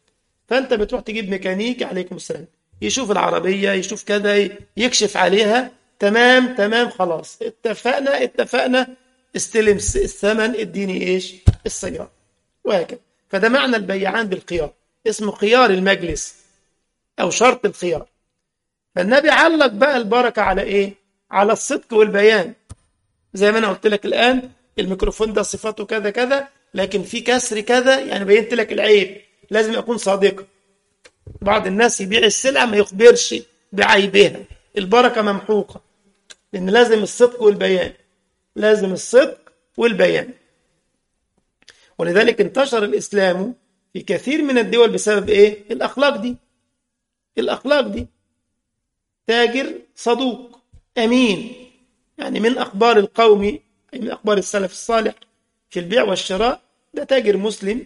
فأنت بتروح تجيب ميكانيكي عليكم السلام، يشوف العربية، يشوف كذا، يكشف عليها، تمام تمام خلاص اتفقنا اتفقنا، استلم الثمن، اديني ايش السيارة، وهكذا. فده معنى البيعان بالخيار، اسمه خيار المجلس أو شرط الخيار. فالنبي علق بقى البركة على إيه؟ على الصدق والبيان. زي ما أنا قلت لك الآن، الميكروفون ده صفاته كذا كذا، لكن في كسر كذا، يعني بينت لك العيب، لازم أكون صادق. بعض الناس يبيع السلعة ما يخبرش بعيبها، البركة ممحوقة، لأن لازم الصدق والبيان، لازم الصدق والبيان. ولذلك انتشر الإسلام في كثير من الدول بسبب إيه؟ الأخلاق دي. الأخلاق دي تاجر صدوق أمين، يعني من أخبار القوم، أي من أخبار السلف الصالح في البيع والشراء، ده تاجر مسلم،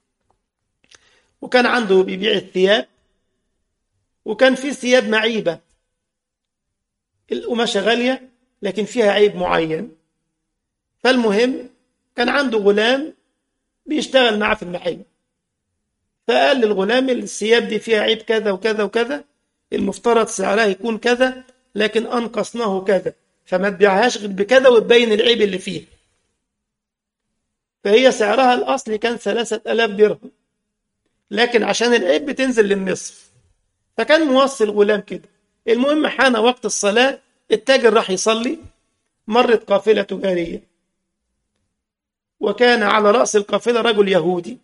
وكان عنده بيبيع الثياب، وكان في ثياب معيبة، القماشة غالية لكن فيها عيب معين. فالمهم كان عنده غلام بيشتغل معه في المحل، فقال للغلام الثياب دي فيها عيب كذا وكذا وكذا، المفترض سعرها يكون كذا، لكن أنقصناه كذا، فما تبيعهاش غير بكذا وتبين العيب اللي فيه. فهي سعرها الأصلي كان ثلاثة آلاف درهم، لكن عشان العيب بتنزل للنصف. فكان موصل غلام كده. المهم حان وقت الصلاة، التاجر راح يصلي، مرت قافلة تجارية، وكان على رأس القافلة رجل يهودي.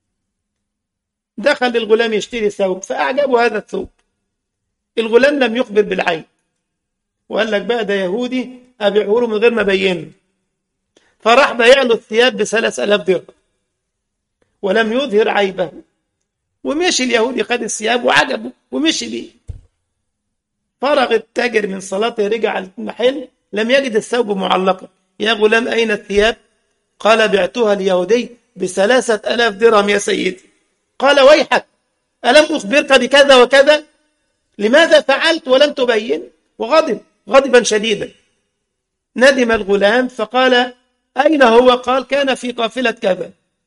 دخل الغلام يشتري ثوب، فأعجبه هذا الثوب. الغلام لم يخبر بالعيب، وقال لك بقى ده يهودي أبيعه له من غير ما أبينه. فراح بيع له الثياب بثلاث آلاف درهم ولم يظهر عيبه، ومشي اليهودي، خد الثياب وعجبه ومشي بيه. فرغ التاجر من صلاته، رجع على المحل، لم يجد الثوب معلقا. يا غلام أين الثياب؟ قال بعتها اليهودي بثلاثة آلاف درهم يا سيدي. قال ويحك، ألم أخبرك بكذا وكذا؟ لماذا فعلت ولم تبين؟ وغضب غضبا شديدا. ندم الغلام فقال أين هو؟ قال كان في قافلة كذا.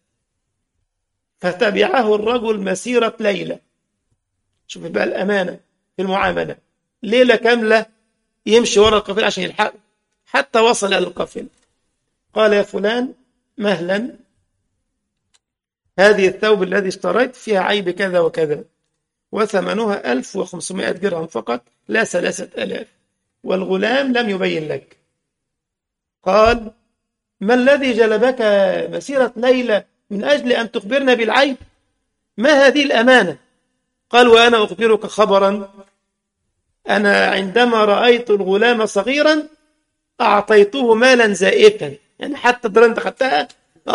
فتبعه الرجل مسيرة ليلة. شوف بقى الأمانة في المعاملة، ليلة كاملة يمشي وراء القافلة عشان يلحق، حتى وصل إلى القافلة. قال يا فلان مهلا، هذه الثوب الذي اشتريت فيها عيب كذا وكذا، وثمنها ألف وخمسمائة درهم فقط، لا ثلاثة آلاف، والغلام لم يبين لك. قال ما الذي جلبك مسيرة ليلة من أجل أن تخبرنا بالعيب؟ ما هذه الأمانة؟ قال وأنا أخبرك خبرا، أنا عندما رأيت الغلام صغيرا أعطيته مالا زائفا، يعني حتى الدرهم أنت خدتها.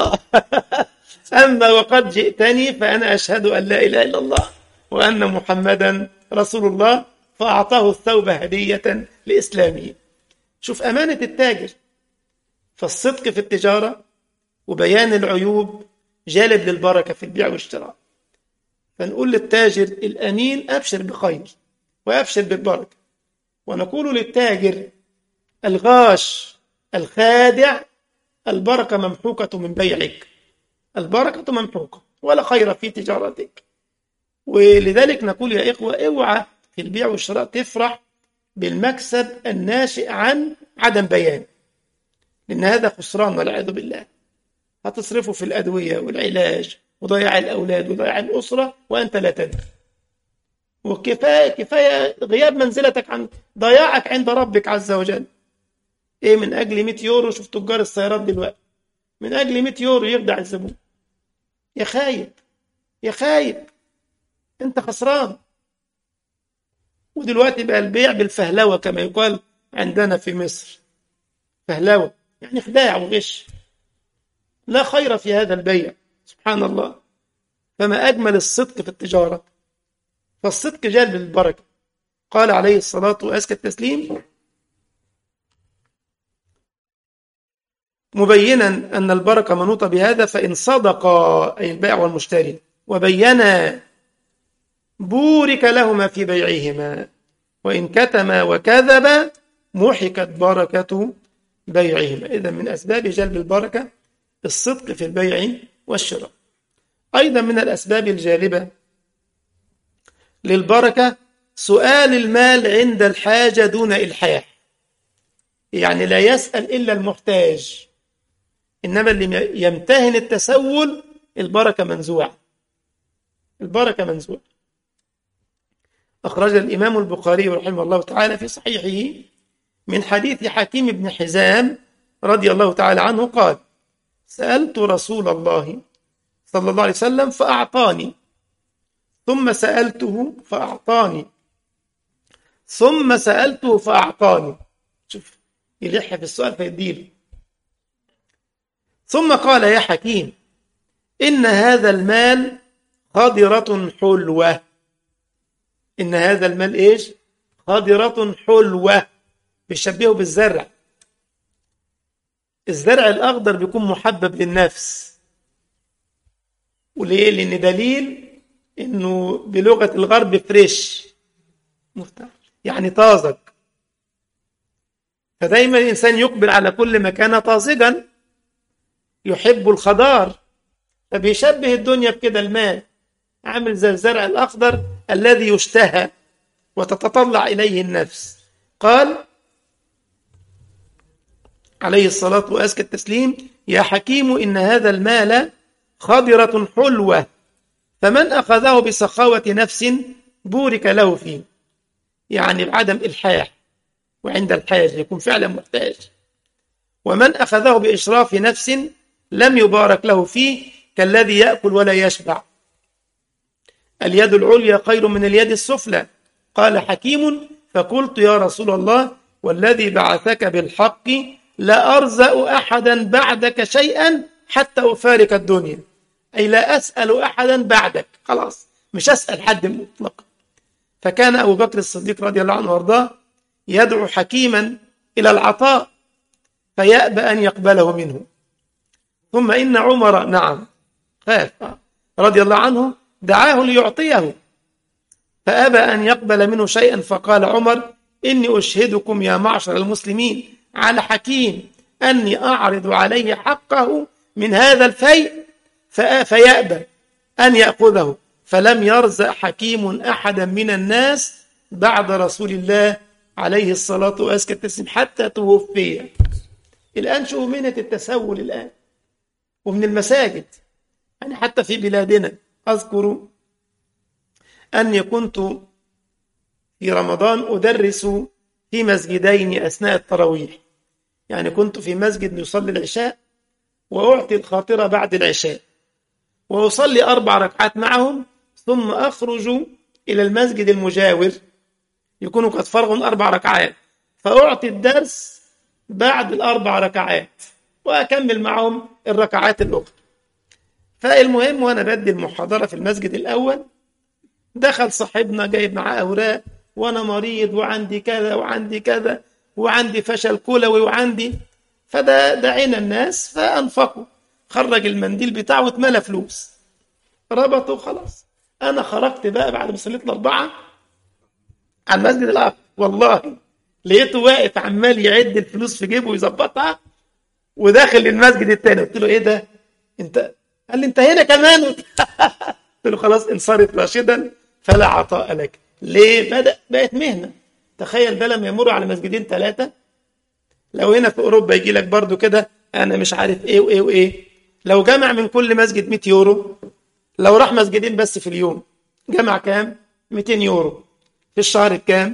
أما وقد جئتني فأنا أشهد أن لا إله إلا الله وأن محمدا رسول الله، فأعطاه الثوب هدية لإسلامه. شوف أمانة التاجر. فالصدق في التجارة وبيان العيوب جالب للبركة في البيع والشراء. فنقول للتاجر الأمين أبشر بخير وأبشر بالبركة، ونقول للتاجر الغاش الخادع البركة ممحوقة من بيعك، البركة ممحوقة ولا خير في تجارتك. ولذلك نقول يا إخوة اوعى في البيع والشراء تفرح بالمكسب الناشئ عن عدم بيان، لأن هذا خسران والعياذ بالله. هتصرفه في الأدوية والعلاج وضياع الأولاد وضياع الأسرة وأنت لا تدري. وكفاية كفاية غياب منزلتك عن ضياعك عند ربك عز وجل. إيه من أجل مئة يورو؟ شوف تجار السيارات دلوقتي من أجل مئة يورو يخدع الزبون. يا خايب يا خايب، أنت خسران. ودلوقتي بقى البيع بالفهلوة كما يقال عندنا في مصر، فهلوة يعني خداع وغش، لا خير في هذا البيع سبحان الله. فما أجمل الصدق في التجارة، فالصدق جالب البركة. قال عليه الصلاة وأزكى التسليم مبينا أن البركة منوطة بهذا، فإن صدقا أي البائع والمشتري وبينا بورك لهما في بيعهما، وإن كتما وكذبا محكت بركة بيعهما. إذا من أسباب جلب البركة الصدق في البيع والشراء. أيضا من الأسباب الجالبة للبركة سؤال المال عند الحاجة دون إلحاح، يعني لا يسأل إلا المحتاج، إنما اللي يمتهن التسول البركة منزوعة، البركة منزوعة. أخرج الإمام البخاري رحمه الله تعالى في صحيحه من حديث حكيم بن حزام رضي الله تعالى عنه قال: سألت رسول الله صلى الله عليه وسلم فأعطاني، ثم سألته فأعطاني، ثم سألته فأعطاني. شوف يلح في السؤال فيديله. ثم قال: يا حكيم إن هذا المال خضرة حلوة. إن هذا المال إيش؟ خضرة حلوة. بيشبهه بالزرع. الزرع الأخضر بيكون محبب للنفس. وليه؟ لأن دليل إنه بلغة الغرب فريش، يعني طازج. فدايما الإنسان يقبل على كل ما كان طازجا، يحب الخضار، فبيشبه الدنيا بكده. المال عامل زي الزرع الأخضر الذي يشتهى وتتطلع إليه النفس. قال عليه الصلاة وأزكى التسليم: يا حكيم إن هذا المال خضرة حلوة، فمن أخذه بسخاوة نفس بورك له فيه، يعني بعدم إلحاح وعند الحاجة يكون فعلا محتاج. ومن أخذه بإشراف نفس لم يبارك له فيه، كالذي يأكل ولا يشبع. اليد العليا خير من اليد السفلى. قال حكيم: فقلت يا رسول الله والذي بعثك بالحق لا أرزأ أحدا بعدك شيئا حتى أفارق الدنيا، أي لا أسأل أحدا بعدك، خلاص مش أسأل حد مطلقا. فكان أبو بكر الصديق رضي الله عنه وارضاه يدعو حكيما إلى العطاء فيأبى أن يقبله منه. ثم إن عمر نعم خاف رضي الله عنه دعاه ليعطيه فأبى أن يقبل منه شيئا، فقال عمر: إني أشهدكم يا معشر المسلمين على حكيم أني أعرض عليه حقه من هذا الفيء فيأبى أن يأخذه. فلم يرزق حكيم أحدا من الناس بعد رسول الله عليه الصلاة والسلام حتى توفي. الآن شوفوا منة التسول الآن ومن المساجد، يعني حتى في بلادنا. أذكر أني كنت في رمضان أدرس في مسجدين أثناء التراويح، يعني كنت في مسجد يصلي العشاء وأعطي الخاطرة بعد العشاء وأصلي أربع ركعات معهم، ثم أخرج إلى المسجد المجاور يكونوا قد فرغوا أربع ركعات فأعطي الدرس بعد الأربع ركعات وأكمل معهم الركعات الأخرى. فالمهم وأنا بدي المحاضرة في المسجد الأول دخل صاحبنا جايب معاه أوراق وأنا مريض وعندي كذا وعندي كذا وعندي فشل كلوي وعندي، فده دعينا الناس فأنفقوا، خرج المنديل بتاعه واتملى فلوس، ربطه خلاص. أنا خرجت بقى بعد ما صليت الأربعة على المسجد الآخر، والله لقيته واقف عمال يعد الفلوس في جيبه ويظبطها وداخل المسجد التاني. قلت له: إيه ده؟ أنت؟ قال لي: أنت هنا كمان؟ قلت له: خلاص انصرف راشدا فلا عطاء لك. ليه؟ بدأ بقت مهنة. تخيل ده لما يمر على مسجدين ثلاثة، لو هنا في أوروبا يجي لك برضو كده أنا مش عارف إيه وإيه وإيه، لو جمع من كل مسجد مئة يورو، لو راح مسجدين بس في اليوم جمع كام؟ مئتين يورو. في الشهر كام؟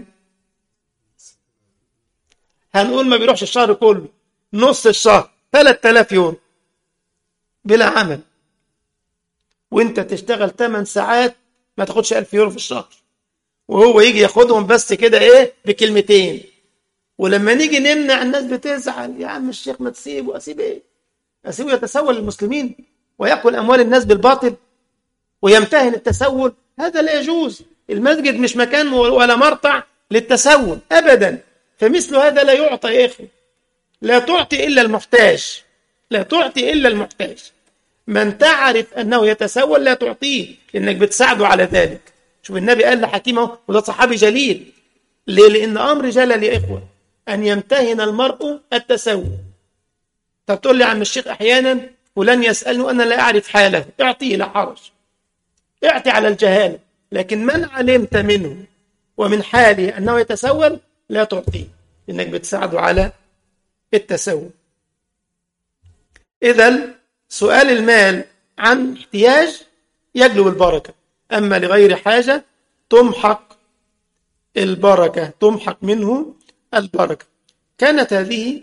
هنقول ما بيروحش الشهر كله، نص الشهر ثلاثة آلاف يورو بلا عمل، وانت تشتغل ثمان ساعات ما تاخدش ألف يورو في الشهر، وهو يجي ياخدهم بس كده ايه بكلمتين. ولما نيجي نمنع الناس بتزعل: يا عم الشيخ ما تسيبه. اسيب ايه؟ اسيبه يتسول المسلمين ويأكل اموال الناس بالباطل ويمتهن التسول؟ هذا لا يجوز. المسجد مش مكان ولا مرتع للتسول ابدا. فمثل هذا لا يعطى يا اخي، لا تعطي الا المحتاج، لا تعطي الا المحتاج. من تعرف انه يتسول لا تعطيه لانك بتساعده على ذلك. شوف النبي قال لحكيمه وده صحابي جليل، ليه؟ لان امر جلل يا اخوه ان يمتهن المرء التسول. طب تقول لي يا عم الشيخ احيانا ولن يسالني وانا لا اعرف حاله، اعطيه لا حرج، اعطي على الجهاله. لكن من علمت منه ومن حاله أنه يتسول لا تعطيه، لأنك بتساعده على التسول. إذن سؤال المال عن احتياج يجلب البركة، أما لغير حاجة تمحق البركة، تمحق منه البركة. كانت هذه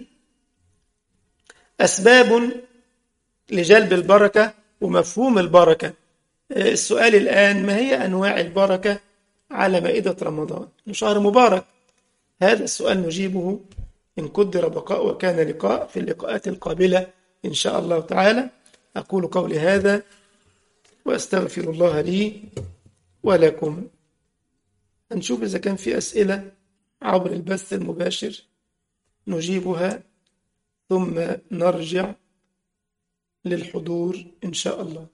أسباب لجلب البركة ومفهوم البركة. السؤال الآن: ما هي أنواع البركة على مائدة رمضان؟ شهر مبارك. هذا السؤال نجيبه إن قدر بقاء وكان لقاء في اللقاءات القابلة إن شاء الله تعالى. أقول قولي هذا وأستغفر الله لي ولكم. هنشوف إذا كان في أسئلة عبر البث المباشر نجيبها ثم نرجع للحضور إن شاء الله.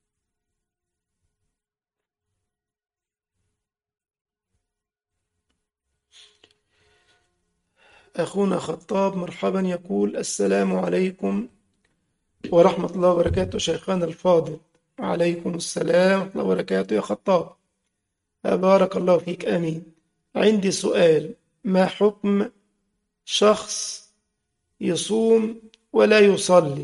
أخونا خطاب مرحبا، يقول: السلام عليكم ورحمة الله وبركاته شيخنا الفاضل. وعليكم السلام ورحمة الله وبركاته يا خطاب، بارك الله فيك. آمين. عندي سؤال: ما حكم شخص يصوم ولا يصلي؟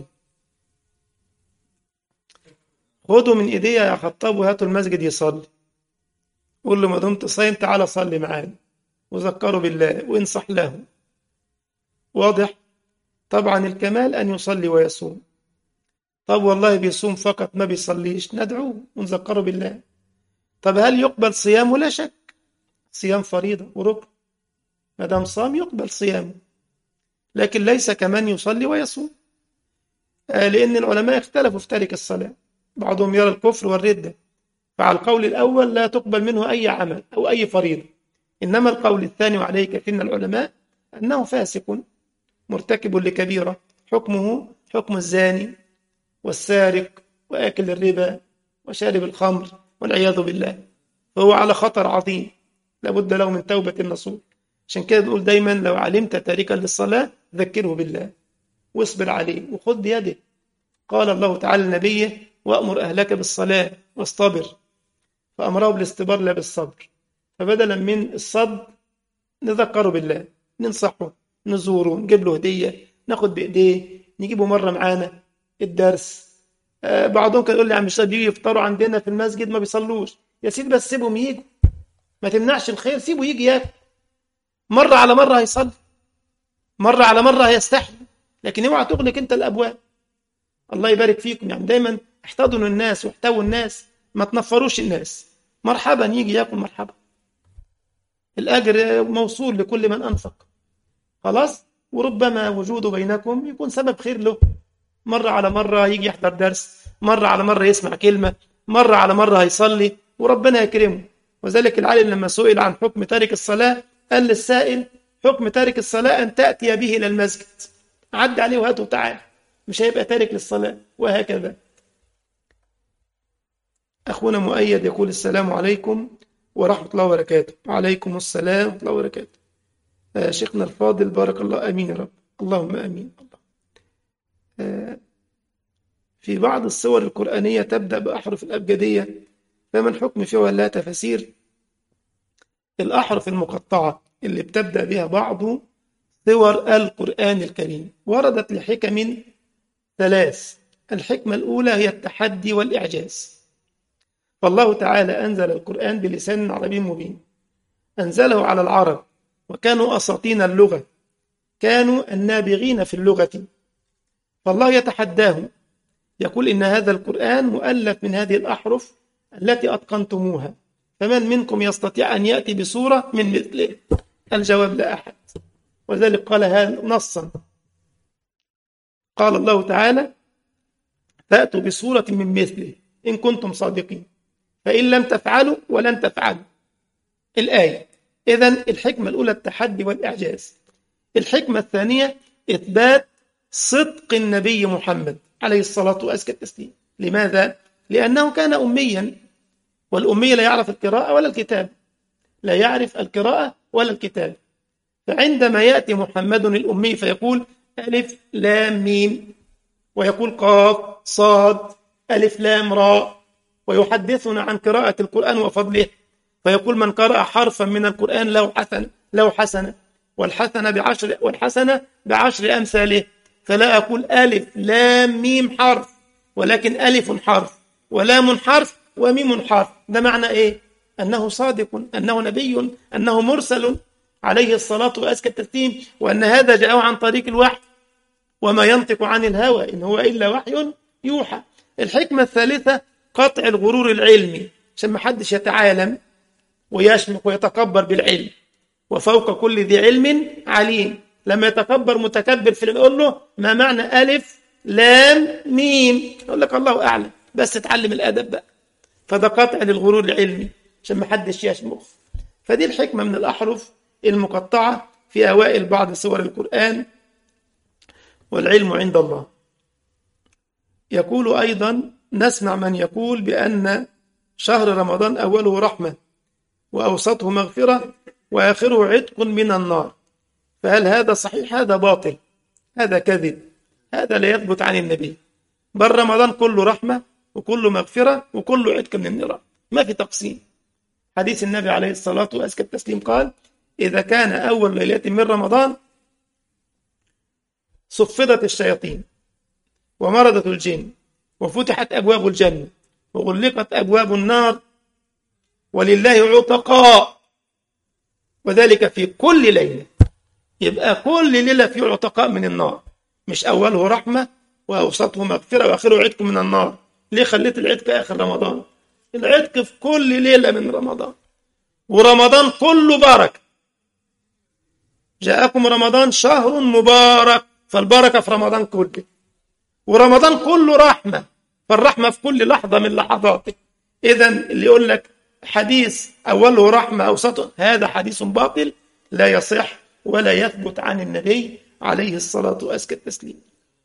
خدوا من إيديا يا خطاب وهاتوا المسجد يصلي، قول له ما دمت صايم تعالى صلي معانا، وذكروا بالله وانصح له. واضح؟ طبعا الكمال أن يصلي ويصوم. طب والله بيصوم فقط ما بيصليش، ندعوه ونذكره بالله. طب هل يقبل صيامه؟ لا شك، صيام فريضة وركن، ما دام صام يقبل صيامه، لكن ليس كمان يصلي ويصوم، لأن العلماء اختلفوا في تارك الصلاة. بعضهم يرى الكفر والردة، فعلى القول الأول لا تقبل منه أي عمل أو أي فريضة، إنما القول الثاني وعليه كثير من العلماء أنه فاسق مرتكب لكبيرة، حكمه حكم الزاني والسارق وآكل الربا وشارب الخمر والعياذ بالله، فهو على خطر عظيم لابد له من توبة نصوح. عشان كده بنقول دايما: لو علمت تاركا للصلاة ذكره بالله واصبر عليه وخذ بيده. قال الله تعالى لنبيه: وأمر أهلك بالصلاة واصطبر، فأمره بالاستبار لا بالصبر. فبدلا من الصد نذكره بالله، ننصحه، نزوره، نجيب له هدية، ناخد بإيديه، نجيبه مرة معانا الدرس. آه بعضهم كان يقول لي: عم الشباب بيجي يفطروا عندنا في المسجد ما بيصلوش. يا سيدي بس سيبهم يجوا، ما تمنعش الخير، سيبه يجي ياكل، مرة على مرة هيصلي، مرة على مرة هيستحي، لكن اوعى تغلق انت الأبواب. الله يبارك فيكم، يعني دايما احتضنوا الناس واحتووا الناس، ما تنفروش الناس. مرحبا يجي ياكل، مرحبا، الأجر موصول لكل من أنفق. خلاص، وربما وجوده بينكم يكون سبب خير له. مرة على مرة يجي يحضر درس، مرة على مرة يسمع كلمة، مرة على مرة هيصلي وربنا يكرمه. وذلك العالم لما سئل عن حكم تارك الصلاة قال للسائل: حكم تارك الصلاة أن تأتي به إلى المسجد، عد عليه وهاته تعالى، مش هيبقى تارك للصلاة. وهكذا. أخونا مؤيد يقول: السلام عليكم ورحمة الله وبركاته. وعليكم السلام ورحمة الله وبركاته. آه شيخنا الفاضل بارك الله. آمين يا رب، اللهم آمين. الله. آه في بعض الصور القرآنية تبدأ بأحرف الأبجدية، فما الحكم فيها ولا تفسير؟ الأحرف المقطعة اللي بتبدأ بها بعض صور القرآن الكريم وردت لحكم ثلاث. الحكمة الأولى هي التحدي والإعجاز، فالله تعالى أنزل القرآن بلسان عربي مبين، أنزله على العرب وكانوا أساطين اللغة، كانوا النابغين في اللغة، فالله يتحداهم يقول: إن هذا القرآن مؤلف من هذه الأحرف التي أتقنتموها، فمن منكم يستطيع أن يأتي بسورة من مثله؟ الجواب: لا أحد. وذلك قالها نصا، قال الله تعالى: فأتوا بسورة من مثله إن كنتم صادقين، فإن لم تفعلوا ولن تفعلوا. الآية. إذن الحكمة الأولى التحدي والإعجاز. الحكمة الثانية إثبات صدق النبي محمد عليه الصلاة وأزكى التسليم. لماذا؟ لأنه كان أميا، والأمي لا يعرف القراءة ولا الكتاب، لا يعرف القراءة ولا الكتاب. فعندما يأتي محمد الأمي فيقول: ألف لام ميم، ويقول قاف صاد ألف لام راء، ويحدثنا عن قراءة القرآن وفضله، فيقول من قرأ حرفا من القرآن له حسنة له حسنة والحسنة بعشر والحسنة بعشر أمثاله. فلا أقول ألف لام ميم حرف، ولكن ألف حرف ولام حرف وميم حرف. ده معنى إيه؟ أنه صادق، أنه نبي، أنه مرسل عليه الصلاة وأزكى التسليم، وأن هذا جاءه عن طريق الوحي، وما ينطق عن الهوى إن هو إلا وحي يوحى. الحكمة الثالثة قطع الغرور العلمي، عشان ما حدش يتعالم ويشمخ ويتكبر بالعلم، وفوق كل ذي علم عليم. لما يتكبر متكبر في العلم يقول له ما معنى ألف لام ميم، يقول لك الله أعلم، بس تتعلم الأدب بقى. فده قطع للغرور العلمي عشان ما حدش يشمخ. فدي الحكمة من الأحرف المقطعة في أوائل بعض سور القرآن. والعلم عند الله. يقول أيضا نسمع من يقول بأن شهر رمضان أوله رحمة وأوسطه مغفرة وآخره عتق من النار، فهل هذا صحيح؟ هذا باطل، هذا كذب، هذا لا يثبت عن النبي. بل رمضان كله رحمة وكله مغفرة وكله عتق من النار، ما في تقسيم. حديث النبي عليه الصلاة وأزكى التسليم قال إذا كان أول ليلة من رمضان صفدت الشياطين ومرضت الجن وفتحت أبواب الجنة وغلقت أبواب النار ولله عتقاء، وذلك في كل ليلة. يبقى كل ليلة في عتقاء من النار، مش أوله رحمة وأوسطه مغفرة وآخره عتق من النار. ليه خليت العتق آخر رمضان؟ العتق في كل ليلة من رمضان، ورمضان كله بركة. جاءكم رمضان شهر مبارك، فالبركة في رمضان كله، ورمضان كله رحمة، فالرحمة في كل لحظة من لحظاته. إذن اللي يقول لك حديث أوله رحمة أوسطه، هذا حديث باطل لا يصح ولا يثبت عن النبي عليه الصلاة وأزكى التسليم.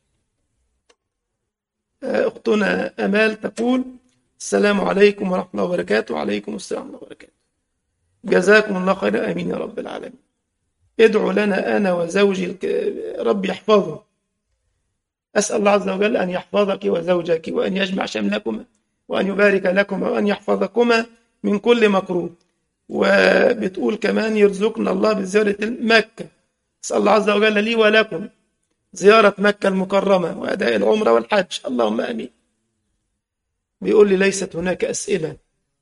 أختنا أمال تقول السلام عليكم ورحمة الله وبركاته. وعليكم السلام ورحمة الله وبركاته. جزاكم الله خيرا، آمين يا رب العالمين. ادعو لنا أنا وزوجي رب يحفظه. أسأل الله عز وجل أن يحفظك وزوجك وأن يجمع شملكما وأن يبارك لكما وأن يحفظكما من كل مكروه. وبتقول كمان يرزقنا الله بزيارة مكة. أسأل الله عز وجل لي ولكم زيارة مكة المكرمة وأداء العمرة والحج، اللهم آمين. بيقول لي ليست هناك أسئلة